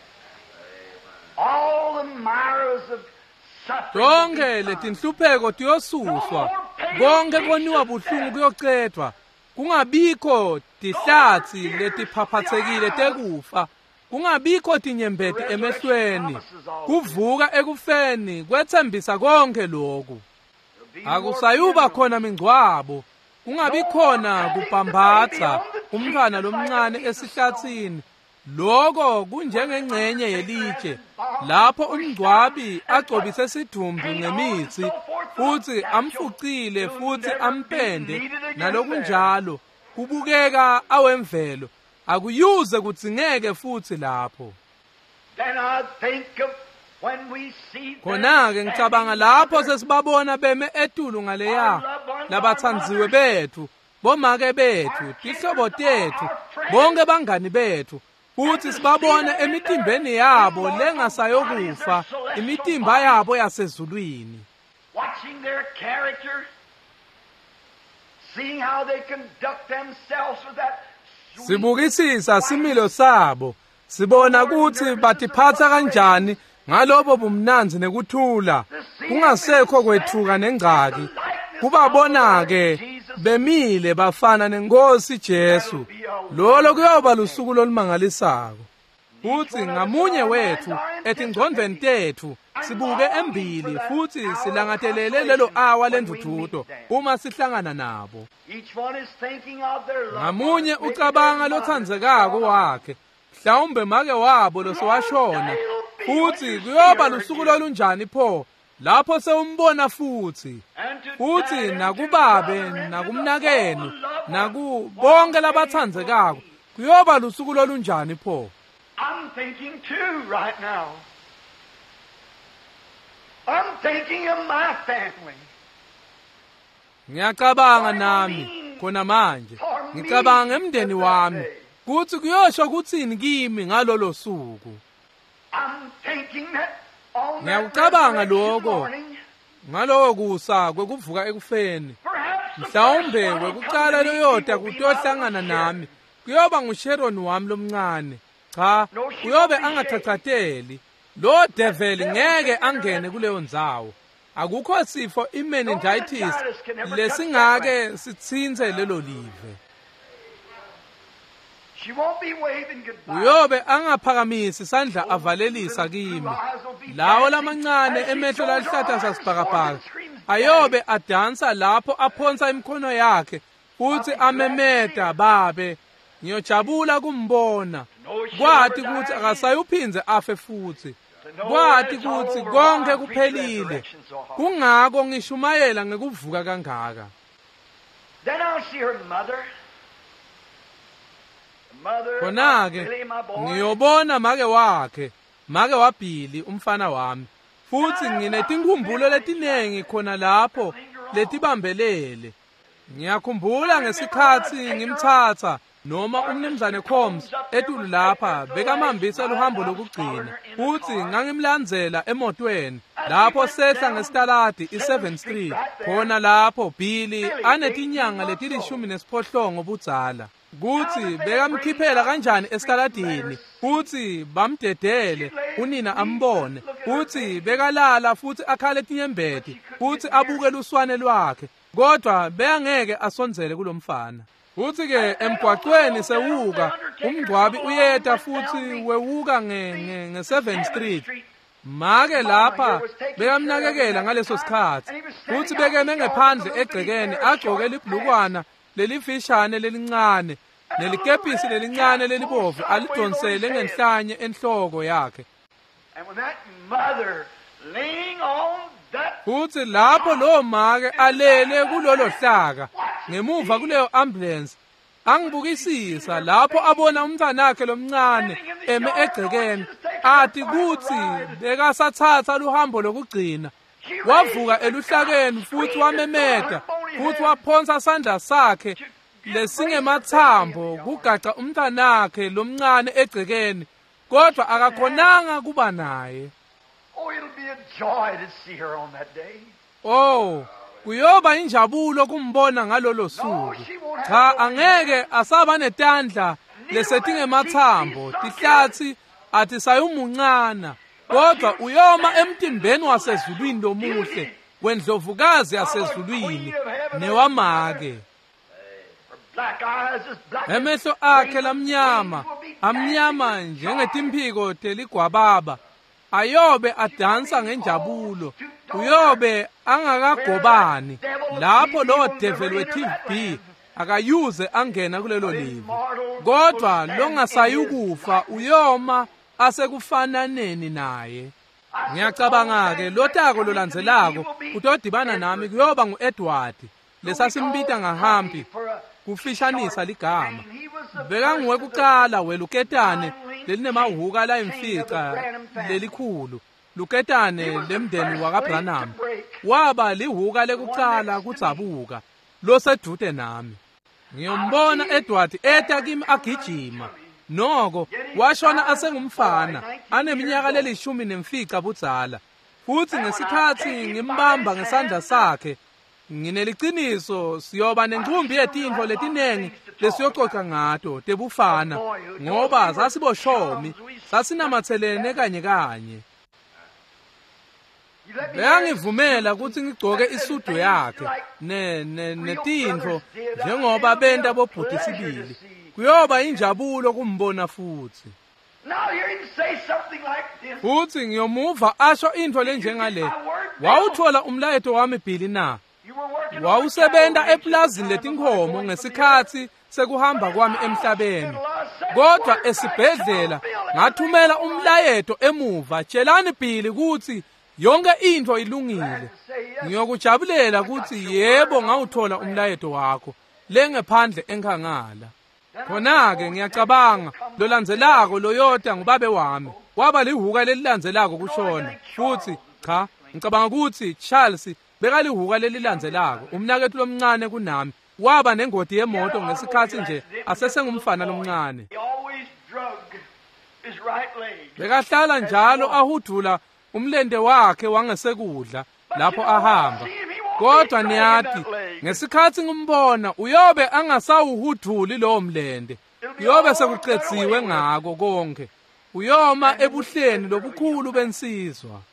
All the mires of suffering. Tonke letinhlupheko tiyosuswa, konke koniwa buhlungu kuyoqedwa. Kungabikho tihlatsi letiphaphathekile tekufa, kungabikho tinyembeti emehlweni. Kuvuka ekufeni kwethembisa konke lokhu. Akusayuba khona mingcwabo, kungabi khona kupambatha umntwana lomncane esihlathini. Lokho kunjengengcenye yelitshe lapho umngcwabi agcobise sidumbu ngemithi futhi amfucile futhi ampende nalokunjalo kubukeka awemvelo, akuyuze kudzingeke futhi lapho. Then I think of when we see Khona-ke ngicabanga lapho sesibabona beme etulu ngaleya labathandziwe bethu, bomake bethu, tihlobo tethu, bonke bangani bethu, futhi sibabona emitimbeni yabo lengasayokufa, imitimba yabo yasezulwini. watching their character, seeing how they conduct themselves with that sweet Sibukisisa similo sabo, sibona ukuthi batiphatha kanjani ngalobo bumnanzi nekuthula, kungasekho kwethuka nengcaki. Kubabona-ke bemile bafana nenkosi Jesu. Lolo kuyoba lusuku lolumangalisako. Futhi ngamunye wethu etingcondweni tethu sibuke embili futhi silangazelele lelo awa lendvudvudo uma sihlangana nabo. each one is thinking of their love. Ngamunye ucabanga lothandzekako wakhe, mhlawumbe make wabo losowashona. Futhi kuyoba lusuku lolunjani pho lapho sewumbona futhi. Futhi nakubabe nakumnakenu nakubonke labathandzekako kuyoba lusuku lolunjani pho. I'm thinking too right now. I'm thinking of my family. Ngiyacabanga nami khona manje, ngicabanga emndeni wami kuthi kuyosho kuthini kimi ngalolo suku. I'm thinking that on that Ngiyacabanga resurrection lokho morning, ngaloko kusa kwekuvuka ekufeni. perhaps the Mhlawumbe first one to kwekucala come to me loyoda will be kutohlangana my nami kuyoba nguSharon wami lomncane. Cha, kuyobe angathatheli. Lo devil ngeke angene kuleyo ndzawo. Akukho sifo imeningitis lesingake sitsinze lelo live. She won't be waving goodbye. Uyobe angaphakamisi isandla avalelisa kimi. Lawo lamancane emehlo lalihlata sasibhakabhaka ayobe adansa lapho aphonsa imikhono yakhe futhi amemeda babe. Ngiyojabula kumbona. Kwathi ukuthi akasayuphindze afe futhi. Kwathi ukuthi konke kuphelile. Kungako ngishumayela ngekuvuka kangaka. Then I'll see her mother. Mother, Khona-ke Billy, my boy. ngiyobona make wakhe, make waBhili umfana wami. Futhi nginetinkumbulo letinengi khona lapho letibambelele. Ngiyakhumbula ngesikhathi ngimthatha noma umnumzane Combs etulu lapha bekamhambisa luhambo lokugcina futhi ngangimlandzela emotweni lapho sehla ngesitaladi i7th Street khona lapho Billy anetinyanga leti18 budzala kuthi bekamkhiphela kanjani esitaladini futhi bamdedele unina ambone futhi bekalala futhi akhale etinyembeti futhi abuke luswane lwakhe kodwa beyangeke asondzele kulomfana futhi ke emgwaqweni sewuka umngcwabi uyeta futhi wewuka nge7th Street make lapha bekamnakekela ngaleso sikhathi futhi bekeme ngephandle egcekeni agcoke libhlukwana lelifishane lelincane nelikepisi lelincane lelibovu alidonsele ngenhlanye enhloko yakhe futhi lapho lo make alele kulolo hlaka ngemuva kuleyo ambulance angibukisisa lapho abona umntwana wakhe lomncane eme egcekeni athi kuthi bekasathatha luhambo lokugcina wavuka eluhlakeni futhi wamemeda futhi waphonsa isandla sakhe lesingemathambo kugaca umntwana wakhe lomncane egcekeni kodwa akakhonanga kuba naye. Oh, it'll be a joy to see her on that day. Oh, kuyoba injabulo kumbona ngalolo suku. Cha angeke asaba netandla lesetingemathambo tihlathi athi sayumuncana kodwa uyoma emtimbeni wasezulwini lomuhle wendlovukazi yasezulwini newamake. Emehlo akhe lamnyama amnyama njengetimphiko teligwababa ayobe adansa ngenjabulo uyobe angakagobani lapho lo devil we-TV akayuze angena kulelo livi kodwa longasayukufa uyoma asekufananeni naye. Ngiyacabanga ke lotako lolandzelako utodibana nami kuyoba ngu-Edward lesasimbita ngahambi kufishanisa ligama bekanguwe kuqala weluketane lelinemahuka layimfica lelikhulu luketane lemndeni wakaBranham waba lihuka lekuqala kudzabuka losedude nami. Ngiyombona Edward eta kimi agijima noko washona asengumfana aneminyaka leli-10 budzala futhi ngesikhathi ngimbamba ngesandla sakhe ngineliciniso siyoba nenqumbi yetintfo letinengi lesiyoxoxa ngato tebufana ngoba zasiboshomi sasinamathelene kanye kanye. Beyangivumela ukuthi ngigcoke isudu yakhe netintfo njengoba benta bobhuti sibili kuyoba injabulo kumbona futhi. Futhi ngiyomuva asho intfo lenjengale wawuthola umlayeto wami Billy na wawusebenta eplazini letinkhomo ngesikhathi sekuhamba kwami emhlabeni kodwa esibhedlela ngathumela umlayeto emuva tshelani Billy ukuthi yonke intfo ilungile. Ngiyokujabulela ukuthi yebo ngawuthola umlayeto wakho lengephandle enkangala. Khona-ke ngiyacabanga lolandzelako loyota ngubabe wami waba lihuka lelilandzelako kushona futhi cha ngicabanga ukuthi Charles bekalihuka lelilandzelako umnakethu lomncane kunami waba nengoti yemoto ngesikhathi nje asesengumfana lomncane. Bekahlala njalo ahudula umlende wakhe wangesekudla lapho ahamba kodwa niyathi ngesikhathi ngimbona uyobe angasawuhuduli lowo mlende uyobe sekuqedziwe ngako konke uyoma ebuhleni lobukhulu bensizwa.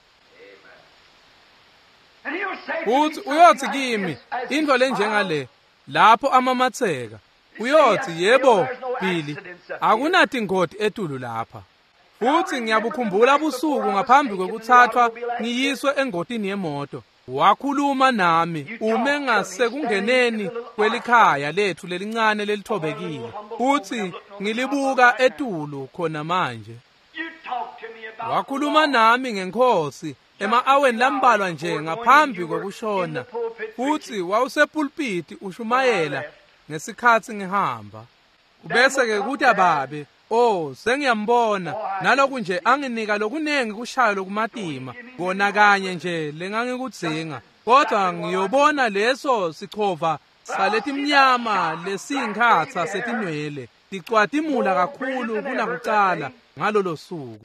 Uthi uyothi kimi into lenjengale lapho amamatheka uyothi yebo Billy akunathi ingoti etulu lapha futhi ngiyabukhumbula busuku ngaphambi kokuthathwa ngiyiswe engotini yemoto wakhuluma nami ume ngasekungeneni kwelikhaya lethu lelincane lelithobekile futhi ngilibuka etulu khona manje. Wakhuluma nami ngeNkosi ema-aweni lambalwa nje ngaphambi kokushona futhi wawusepulpiti ushumayela ngesikhathi ngihamba. Bese-ke kuthi ababe sengiyambona naloku nje anginika lokunengi kushayo lokumatima kona kanye nje lengangikudzinga kodwa ngiyobona leso sichova saletimnyama lesingkhatsa setinwele ticwatimula kakhulu kunakucala ngalolo suku.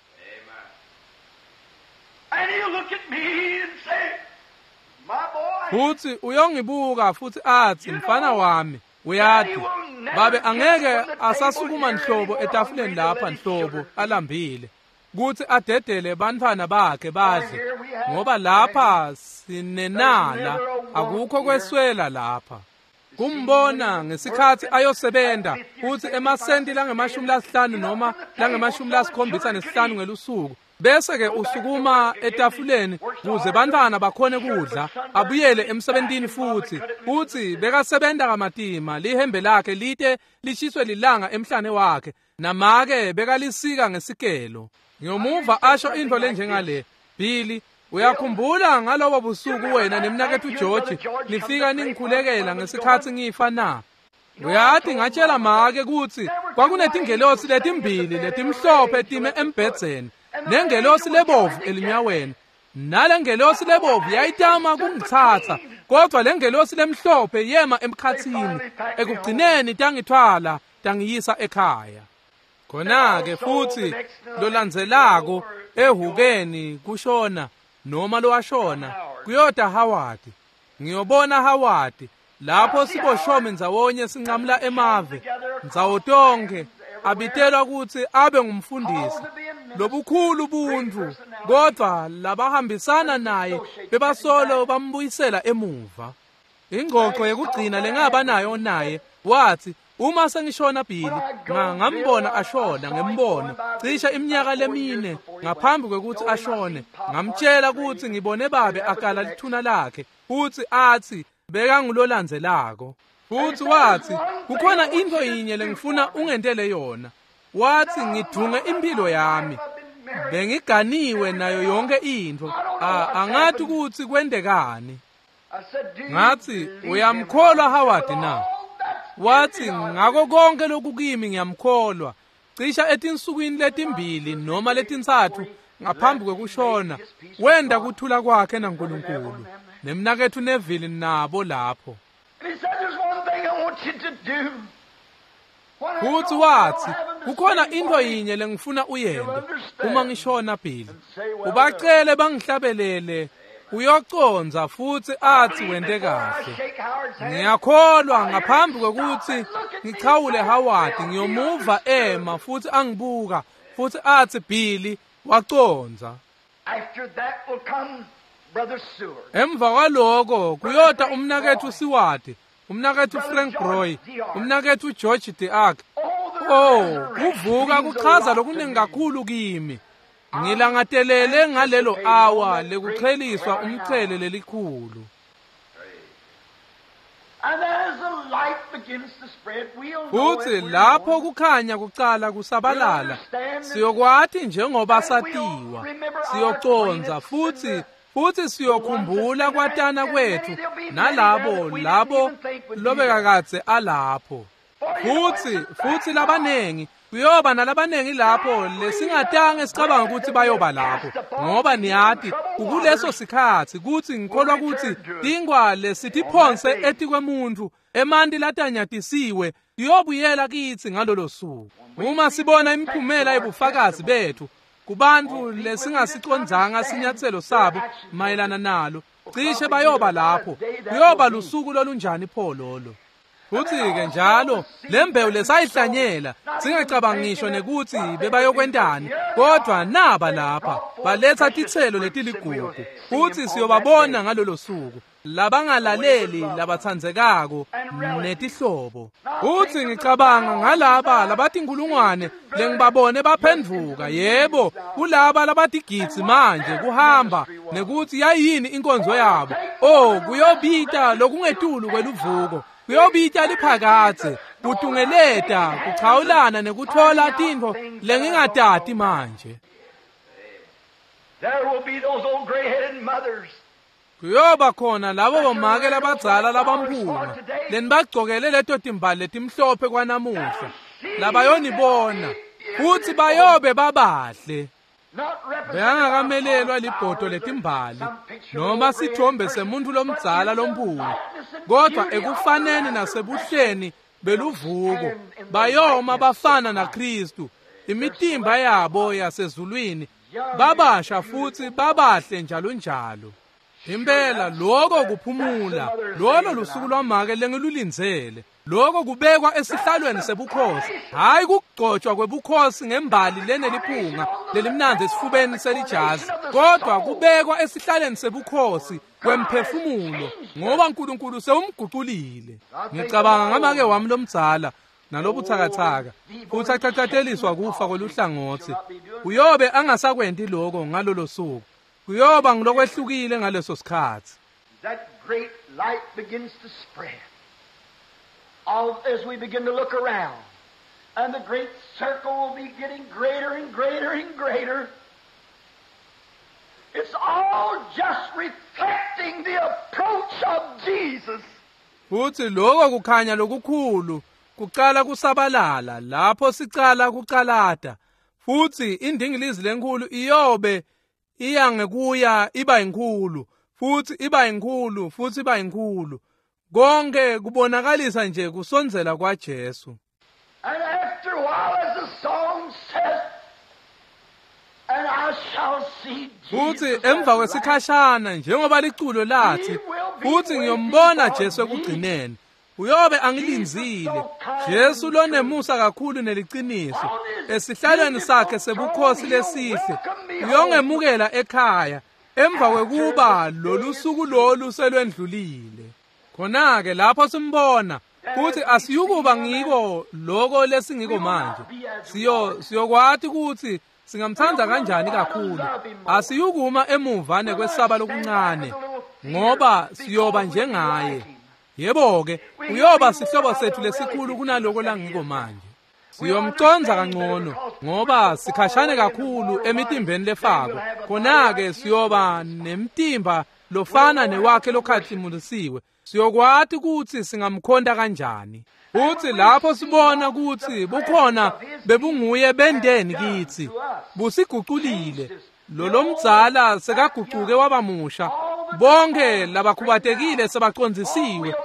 Futhi uyongibuka futhi athi, mfana wami, uyathi babe angeke asasukuma nhlobo etafuleni lapha nhlobo alambile kuthi adedele bantwana bakhe badle, ngoba lapha sinenala akukho kweswela lapha. Kumbona ngesikhathi ayosebenza uthi emasenti lange-50 noma lange-75 ngelusuku, bese ke usukuma etafuleni kuze bantwana bakhone kudla, abuyele emsebentini futhi. Uthi bekasebenza kamatima, lihembe lakhe lite lishiswe lilanga emhlane wakhe, namake bekalisika ngesikelo. Ngiyomuva asho into lenjengale, Billy, uyakhumbula ngalobo busuku wena nemnakethu George nifika ningikhulekela ngesikhathi ngifa na? Uyathi ngatshela make kuthi kwakunetingelosi letimbili letimhlophe time embhedzeni, nengelosi lebovu elinyaweni. Nale ngelosi lebovu yayitama kungithatha, kodwa le ngelosi lemhlophe yema emkhathini, ekugcineni tangithwala tangiyisa ekhaya. Khona-ke futhi lolandzelako ehukeni kushona noma lowashona kuyota Howard. Ngiyobona Howard lapho siboshome ndzawonye sinqamla emave ndzawo tonke, abitelwa ukuthi abe ngumfundisi. Lobukhulu buntu, kodwa labahambisana naye bebasolo bambuyisela emuva. Ingxoxo yekugcina lengaba nayo naye wathi, uma sengishona Billy ngambona ashona ngembono cisha iminyaka lemine ngaphambi kwekuthi ashone. Ngamtshela ukuthi ngibone babe akala lithuna lakhe, uthi athi bekangulolandzelako. Futhi wathi kukhona into yinye lengifuna ungentele yona. Wathi ngidunge impilo yami, bengiganiwe nayo yonke into, angathi ukuthi kwendekani. Ngathi uyamkholwa Howard na? Wathi ngako konke lokhu kimi ngiyamkholwa, cisha etinsukwini letimbili noma letintathu ngaphambi kwekushona wenda kuthula kwakhe naNkulunkulu, nemnakethu Neville nabo lapho. Futhi wathi kukhona into yinye lengifuna uyende uma ngishona Billy, ubacele bangihlabelele uyoconza futhi athi wende kahle. Ngiyakholwa ngaphambi kwekuthi ngichawule Howard ngiyomuva ema futhi angibuka futhi athi Billy waconza. Emva kwaloko kuyota umnakethu Siwadi, umnakethu Frank Roy, umnakethu George de Ark. Kuvuka kuchaza lokuningi kakhulu kimi. Ngilangadelele ngalelo awa lekucheliswa umchele lelikhulu. Futhi lapho kukhanya kucala kusabalala, siyokwathi njengoba satiwa, siyoconza futhi siyokhumbula kwatana kwethu nalabo lobekakadze alapho. Futhi labanengi kuyoba nalabanengi lapho lesingatange sicabanga ukuthi bayoba lapho, ngoba niyati kukuleso sikhathi kuthi ngikholwa ukuthi tingwale sitiphonse etikwemuntu emanti latanyatisiwe yobuyela kithi ngalolo suku. Uma sibona imiphumela yobufakazi bethu kubantu lesingasicondzanga sinyatselo sabo mayelana nalo, cishe bayoba lapho. Kuyoba lusuku lolunjani pho lolo? Futhi-ke njalo lembewu lesayihlanyela singacabanga ngisho nekuthi bebayokwentani, kodwa naba lapha baletha tithelo letiligugu. Futhi siyobabona ngalolo suku labangalaleli labathandzekako netihlobo. Futhi ngicabanga ngalaba labathi inkulungwane lengibabone baphendvuka, yebo kulaba labatigidzi manje kuhamba nekuthi yayini inkonzo yabo. Kuyobita lokungetulu kweluvuko, kuyobita liphakathe, kutungeleta, kuchawulana nekuthola tintfo lengingatati manje. There will be those old gray-headed mothers. Kuyoba khona labo bomake labadzala labamphunga lenibagcokele leto timbali letimhlophe kwanamuhla, labayonibona futhi bayobe babahle. Bengakamelelwa libhodo letimbali noma sithombe semuntu lomdzala lompungu, kodwa ekufaneni nasebuhleni beluvuko bayoma bafana naKristu, imitimba yabo yasezulwini babasha futhi babahle njalo njalo. Impela lokho kuphumula, lolo lusuku lwamake lengilulindzele, lokho kubekwa esihlalweni sebukhosi, hayi kugcotshwa kwebukhosi ngembali leneliphunga lelimnanzi esifubeni selijazi, kodwa kubekwa esihlalweni sebukhosi kwemphefumulo, ngoba uNkulunkulu sewumguqulile. Ngicabanga ngamake wami lomdzala nalobuthakathaka, futhi acacateliswa kufa koluhlangothi, uyobe angasakwendi lokho ngalolo suku, kuyoba ngilokwehlukile ngaleso sikhathi. That great light begins to spread as we begin to look around, and the great circle will be getting greater and greater and greater. It's all just reflecting the approach of Jesus. Futhi lokho kukhanya lokukhulu kuqala kusabalala lapho sicala kuqalada, futhi indingilizi lenkulu iyobe iyangekuya iba inkulu, futhi iba inkulu, futhi iba inkulu. Konke kubonakalisa nje kusondzela kwaJesu. And after a while, as the song says, and I shall see Jesus. Futhi emva kwesikhashana njengoba liculo lathi, futhi ngiyombona Jesu ekugcineni. Uyobe angilinzile. Jesu lonemusa kakhulu neliciniso. Esihlalweni sakhe sebukhosi lesihle, uyongemukela ekhaya emva kwekuba lolusuku lolu selwendlulile. Khona-ke lapho simbona, futhi asiyukuba ngiko lokho lesingiko manje. Siyokwati ukuthi singamthanda kanjani kakhulu. Asiyukuma emuvane kwesaba lokuncane, ngoba siyoba njengaye. Yebo-ke, uyoba sihlobo sethu lesikhulu kunaloko langiko manje. Siyomconza kangcono, ngoba sikhashane kakhulu emitimbeni lefako. Khona-ke siyoba nemtimba lofana newakhe lokhathimulisiwe. Siyokwati ukuthi singamkhonda kanjani. Futhi lapho sibona ukuthi bukhona bebunguye bendeni kithi, busiguqulile. Lomdzala sekaguquke wabamusha. Bonke labakhubatekile sebacondzisiwe.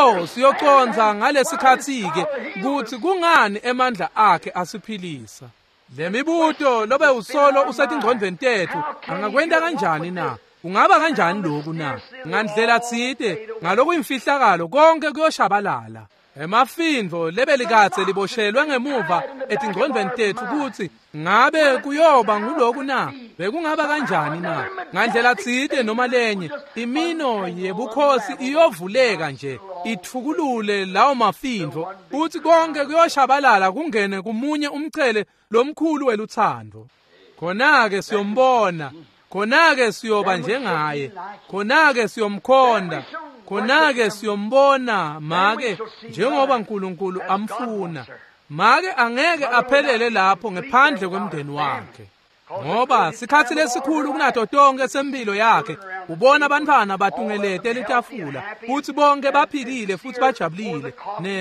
Siyoconza ngalesikhathi-ke ukuthi kungani emandla akhe asiphilisa. Lemibuto lobe usolo usetingcondweni tethu, angakwenda kanjani na? Kungaba kanjani lokhu na? Ngandlela tsite, ngaloku imfihlakalo konke kuyoshabalala. Emafindvo lebelikatse liboshelwe ngemuva etingcondweni tethu ukuthi ngabe kuyoba nguloku na? Bekungaba kanjani na? Ngandlela tsite noma lenye, imino yebukhosi iyovuleka nje, ithukulule lawo mafindvo, futhi konke kuyoshabalala kungene kumunye umchele lomkhulu weluthando. Khona-ke siyombona, khona-ke siyoba njengaye, khona-ke siyomkhonda, khona-ke siyombona make njengoba uNkulunkulu amfuna. Make angeke aphelele lapho ngaphandle kwemndeni wakhe, ngoba sikhathi lesikhulu kunato tonke sempilo yakhe. Ubona abantwana batungelete elitafula, futhi bonke baphilile futhi bajabulile,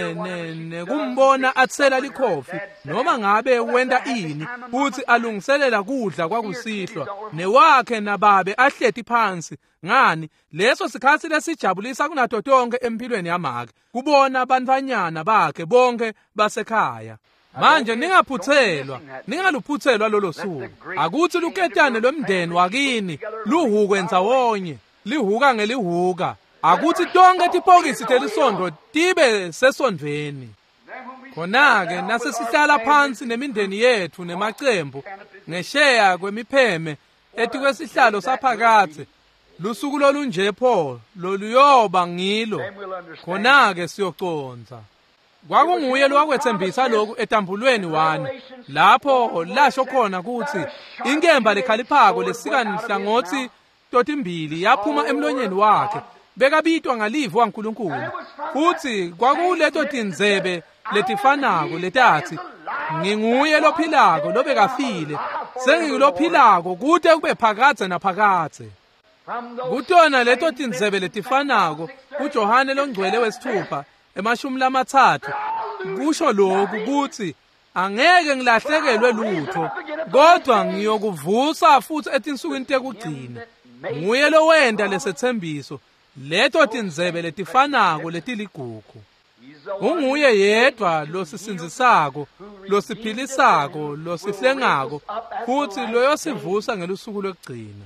kumbona atsela likhofi noma ngabe wenda ini, futhi alungiselela kudla kwakusihlwa, newakhe nababe ahleti phansi. Ngani leso sikhathi lesijabulisa kunato tonke empilweni yamake, kubona abantwanyana bakhe bonke basekhaya. Manje ningaluphuthelwa lolo suku. Akuthi luketane lomndeni wakini luhukwe ndzawonye, lihuka ngelihuka. Akuthi tonke tipokisi telisondo tibe sesondweni. Khona-ke nasesihlala phansi nemindeni yethu nemacembu ngesheya kwemipheme etikwesihlalo saphakathe, lusuku lolunje pho loluyoba ngilo. Khona-ke siyoconza. Kwakunguye lowakwethembisa lokhu etambulweni 1, lapho lasho khona ukuthi inkemba lekhaliphako lesikanhlangothi totimbili yaphuma emlonyeni wakhe, bekabitwa ngalivu waNkulunkulu. Futhi kwakuleto tindzebe letifanako letathi, nginguye lophilako lobekafile, sengilophilako kude kube phakathe naphakathe. Kutona leto tindzebe letifanako kuJohane longcwele wesithupha 13 kusho lokhu kuthi angeke ngilahlekelwe lutho, kodwa ngiyokuvusa futhi etinsukwini tekugcina. Nguye lo wenda lesethembiso, leto tindzebe letifanako letiligugu. Unguye yedwa losisinzisako, losiphilisako, losihlengako, futhi loyosivusa ngelusuku lwekugcina.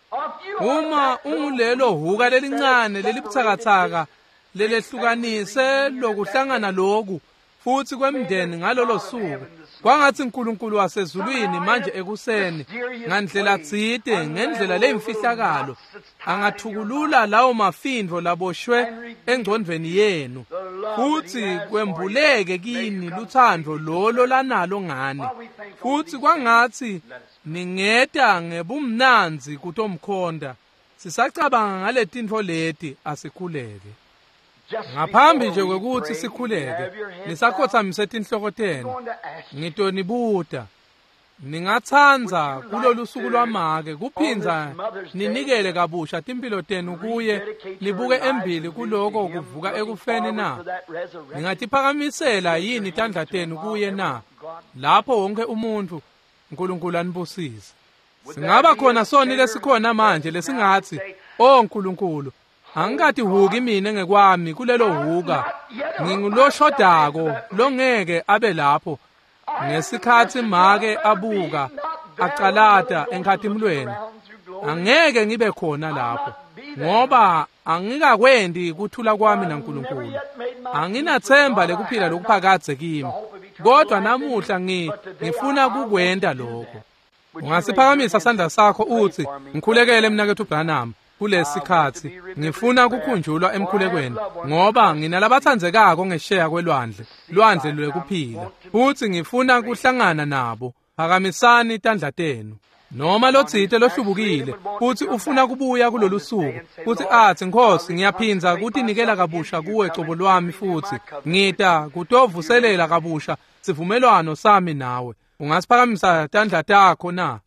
Uma ungulelo huka lelincane lelibuthakathaka lelehlukanise lokuhlangana lokhu futhi kwemndeni ngalolo suku, kwangathi uNkulunkulu wasezulwini manje ekuseni ngandlela tsite ngendlela leyimfihlakalo angathukulula lawo mafindvo laboshwe engcondweni yenu, futhi kwembuleke kini luthando lolo lanalo ngani, futhi kwangathi ningeta ngebumnanzi kutomkhonda. Sisacabanga ngaletintfo leti asikhuleke. Ngaphambi nje kwekuthi sikhuleke, nisakhothamise tinhloko tenu, ngitonibuta, ningatsanza kulolu suku lwamake kuphinza ninikele kabusha timpilo tenu kuye, nibuke embili kuloko kuvuka ekufeni na? Ningatiphakamisela yini tandla tenu kuye na? Lapho wonke umuntu uNkulunkulu anibusise. Singaba khona soni lesikhona manje lesingathi, "Oh Nkulunkulu, angikati huki mina ngekwami kulelo huka, nginguloshodako longeke abe lapho ngesikhathi make abuka acalata enkhathimlweni. Angeke ngibe khona lapho ngoba angikakwendi kuthula kwami naNkulunkulu. Anginathemba lekuphila lokuphakadze kimi, kodwa namuhla ngifuna kukwenda lokho." Ungasiphakamisa sandla sakho uthi, "Ngikhulekele mnakethu Branham, kulesikhathi ngifuna kukhunjulwa emkhulekweni ngoba nginalabathandzekako ngesheya kwelwandle, lwandle lwekuphila, futhi ngifuna kuhlangana nabo. Phakamisani tandla tenu." Noma lotsite lohlubukile futhi ufuna kubuya kulolu suku futhi athi, "Nkosi, ngiyaphinza kuti nikela kabusha kuwe cobo lwami futhi ngita kutovuselela kabusha sivumelwano sami nawe." Ungasiphakamisa tandla takho na?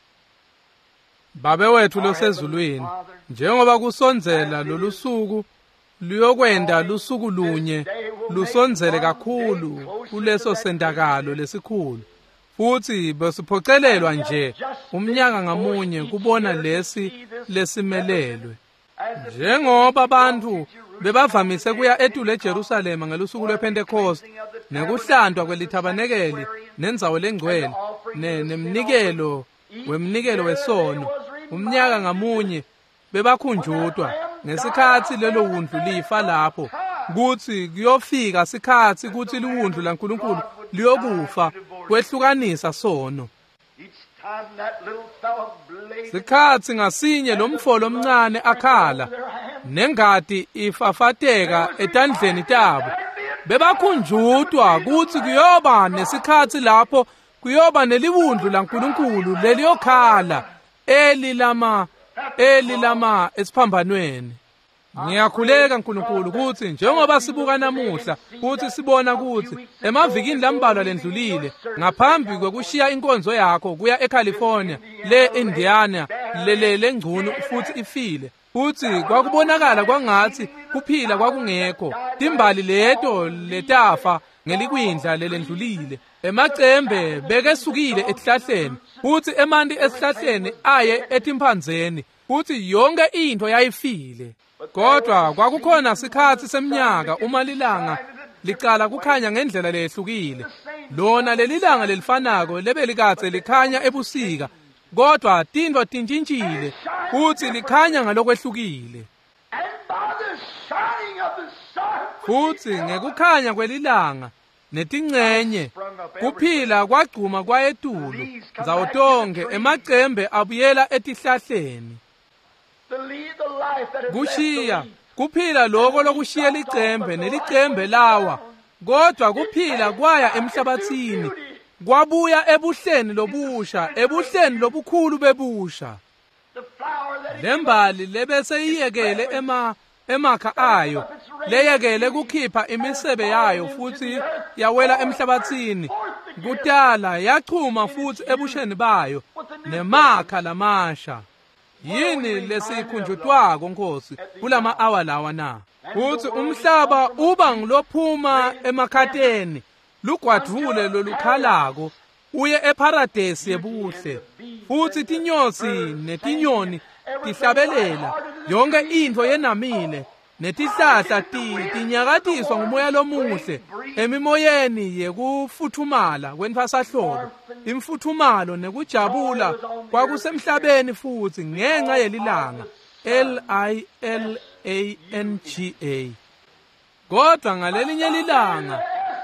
Babe wethu losezulwini, njengoba kusondzela lolu suku luyokwenda lusuku lunye lusondzele kakhulu kuleso sendakalo lesikhulu, futhi besiphocelelwa nje umnyaka ngamunye kubona lesimelelwe. Njengoba abantu bebavamise kuya eTulo eJerusalema ngelusuku lwePentecost nekuhlandwa kwelithabanekeli nendzawo lengcwele nemnikelo wesono, umnyaka ngamunye bebakhunjutwa ngesikhathi lelo wundlu lifa lapho, kuthi kuyofika sikhathi kuthi liwundlu laNkulunkulu liyokufa kwehlukanisa sono. Sikhathi ngasinye lomfolo omncane akhala nengadi ifafateka etandleni tabo, bebakhunjutwa kuthi kuyoba nesikhathi lapho kuyoba neliwundlu laNkulunkulu leliyokhala elilama esiphambanweni. Ngiyakhuleka Nkulunkulu ukuthi njengoba sibuka namuhla futhi sibona ukuthi emavikini lambalwa lendlulile ngaphambi kwekushiya inkonzo yakho kuya eCalifornia le-Indiana lengcunu futhi ifile, futhi kwakubonakala kwangathi kuphila kwakungekho, timbali leto letafa ngelikwindla lelendlulile, emacembe bekesukile etihlahleni futhi emanti esihlahleni aye etimphandzeni, futhi yonke into yayifile. Kodwa kwakukhona sikhathi semnyaka uma lilanga liqala kukhanya ngendlela lehlukile. Lona lelilanga lelifanako lebelikatse likhanya ebusika, kodwa tintfo tintshintshile futhi likhanya ngalokwehlukile. Futhi ngekukhanya kwelilanga netingcenye kuphila kwagcuma kwayeTulo nzawo tonke, emacembe abuyela etihlahleni. Kushiya kuphila lokho lokushiya licembe nelicembe lawa, kodwa kuphila kwaya emhlabathini, kwabuya ebuhleni lobusha, ebuhleni lobukhulu bebusha. Lembali lebese iyekele emakha ayo, leyekele kukhipha imisebe yayo futhi yawela emhlabathini, kudala yachuma futhi ebusheni bayo nemakha lamasha. Yini lesikhunjutwako Nkosi kulama hour lawa na? Futhi umhlaba uba ngilophuma emakhateni, lugwadvule lolukhalako uye eparadesi yebuhle, futsi tinyosi netinyoni tihlabelela, yonke intfo yenamile, netihlahla tinyakatiswa ngumoya lomuhle, emimoyeni yekufuthumala kwentfasahlobo. Imfuthumalo nekujabula kwakusemhlabeni futsi ngenxa yelilanga, LILANGA. Kodwa ngalelinye lilanga,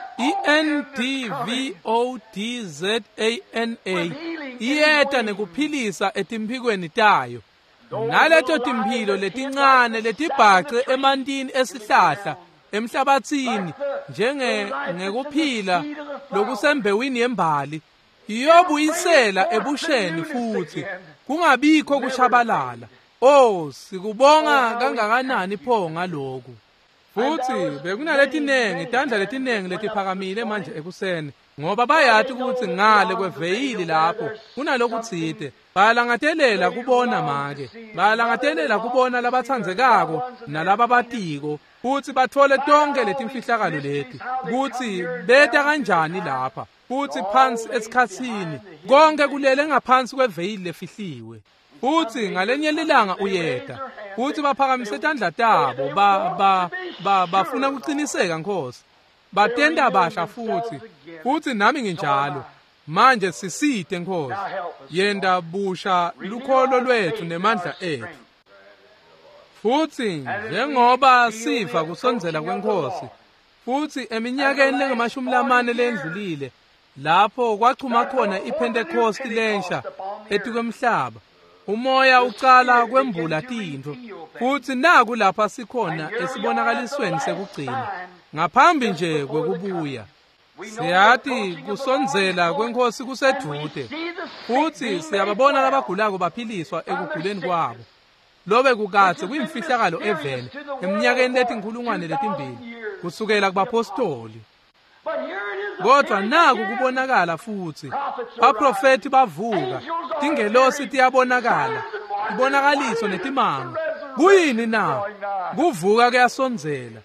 INDVODZANA iyeta nekuphilisa etimphikweni tayo. Naleto timphilo letincane letibhace emantini esihlahla emhlabatsini ngekuphila lokusembewini yembali, iyobuyisela ebusheni futsi kungabikho kushabalala. Sikubonga kangakanani pho ngaloku. Futsi bekunaletinengi, tandla letinengi letiphakamile manje ekuseni, ngoba bayati ukuthi ngale kweveyili lapho kunalokutsite. Bayalangatelela kubona make, bayalangatelela kubona labatsandzekako nalababatiko, futsi batfole tonke letimfihlakalo leti, kutsi beta kanjani lapha, futsi phansi esikhatsini, konke kulele ngaphansi kweveyili lefihliwe. Futsi ngalenye lilanga uyeta, futsi baphakamise tandla tabo, bafuna kuqiniseka Nkosi, batenda basha futsi nami nginjalo. Manje sisite Nkosi, yenda busha lukholo lwethu nemandla ethu. Futsi njengoba sifa kusondzela kweNkosi, futsi eminyakeni lengamashumi lendlulile, lapho kwachuma khona iPentecost lensha etikwemhlaba, umoya ucala kwembula tintfo, futsi naku lapha sikhona esibonakalisweni sekugcina, ngaphambi nje kwekubuya. Siyati kusondzela kweNkosi kuseduze, futsi siyababona labagulako baphiliswa ekuguleni kwabo. Lobe kukatse kuyimfihlakalo evene eminyakeni letinkulungwane letimbili kusukela kubapostoli. Kodwa naku kubonakala futsi, abaprofeti bavuka, tingelosi tiyabonakala, ibonakaliso netimanga. Kuyini na? Kuvuka kuyasondzela.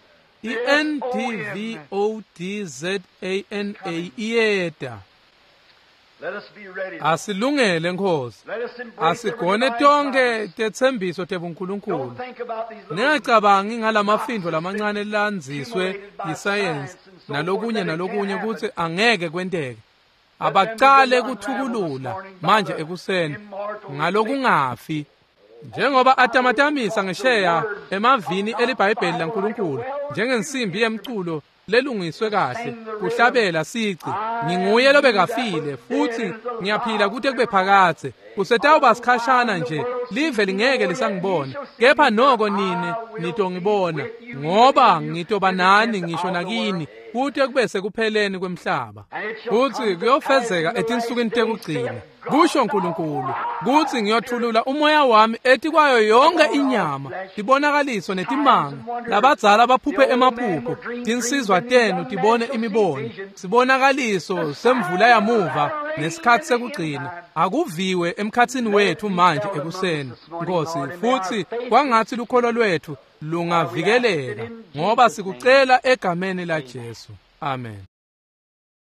INDVODZANA iyeta. Asilungele Nkosi, asigone tonke tetsembiso tebuNkulunkulu. Ningacabangi ngalamafindvo lamancane lanziswe yisayensi nalokunye kutsi angeke kwenteke. Abacale kuthukulula manje ekuseni ngalokungafi, njengoba atamatamisa ngesheya emavini elibhayibheli laNkulunkulu, njengensimbi yemculo lelungiswe kahle, kuhlabela sici, nginguye lobekafile, futsi ngiyaphila kute kube phakatse. Kusetawuba sikhashana nje, live lingeke lisangibona, kepha noko nini nitongibona, ngoba ngitoba nani ngisho nakini, kute kube sekupheleni kwemhlaba. Futsi kuyofezeka etinsukwini tekugcina, kusho uNkulunkulu, kutsi ngiyothulula umoya wami eti kwayo yonke inyama, tibonakaliso netimanga, labadzala baphuphe emaphupho, tinsizwa tenu tibone imibono, sibonakaliso semvula yamuva nesikhathi sekugcina. Akuviwe emkhatsini wethu manje ekuseni Nkosi, futsi kwangathi lukholo lwethu lungavikeleka, ngoba sikucela egameni laJesu. Amen.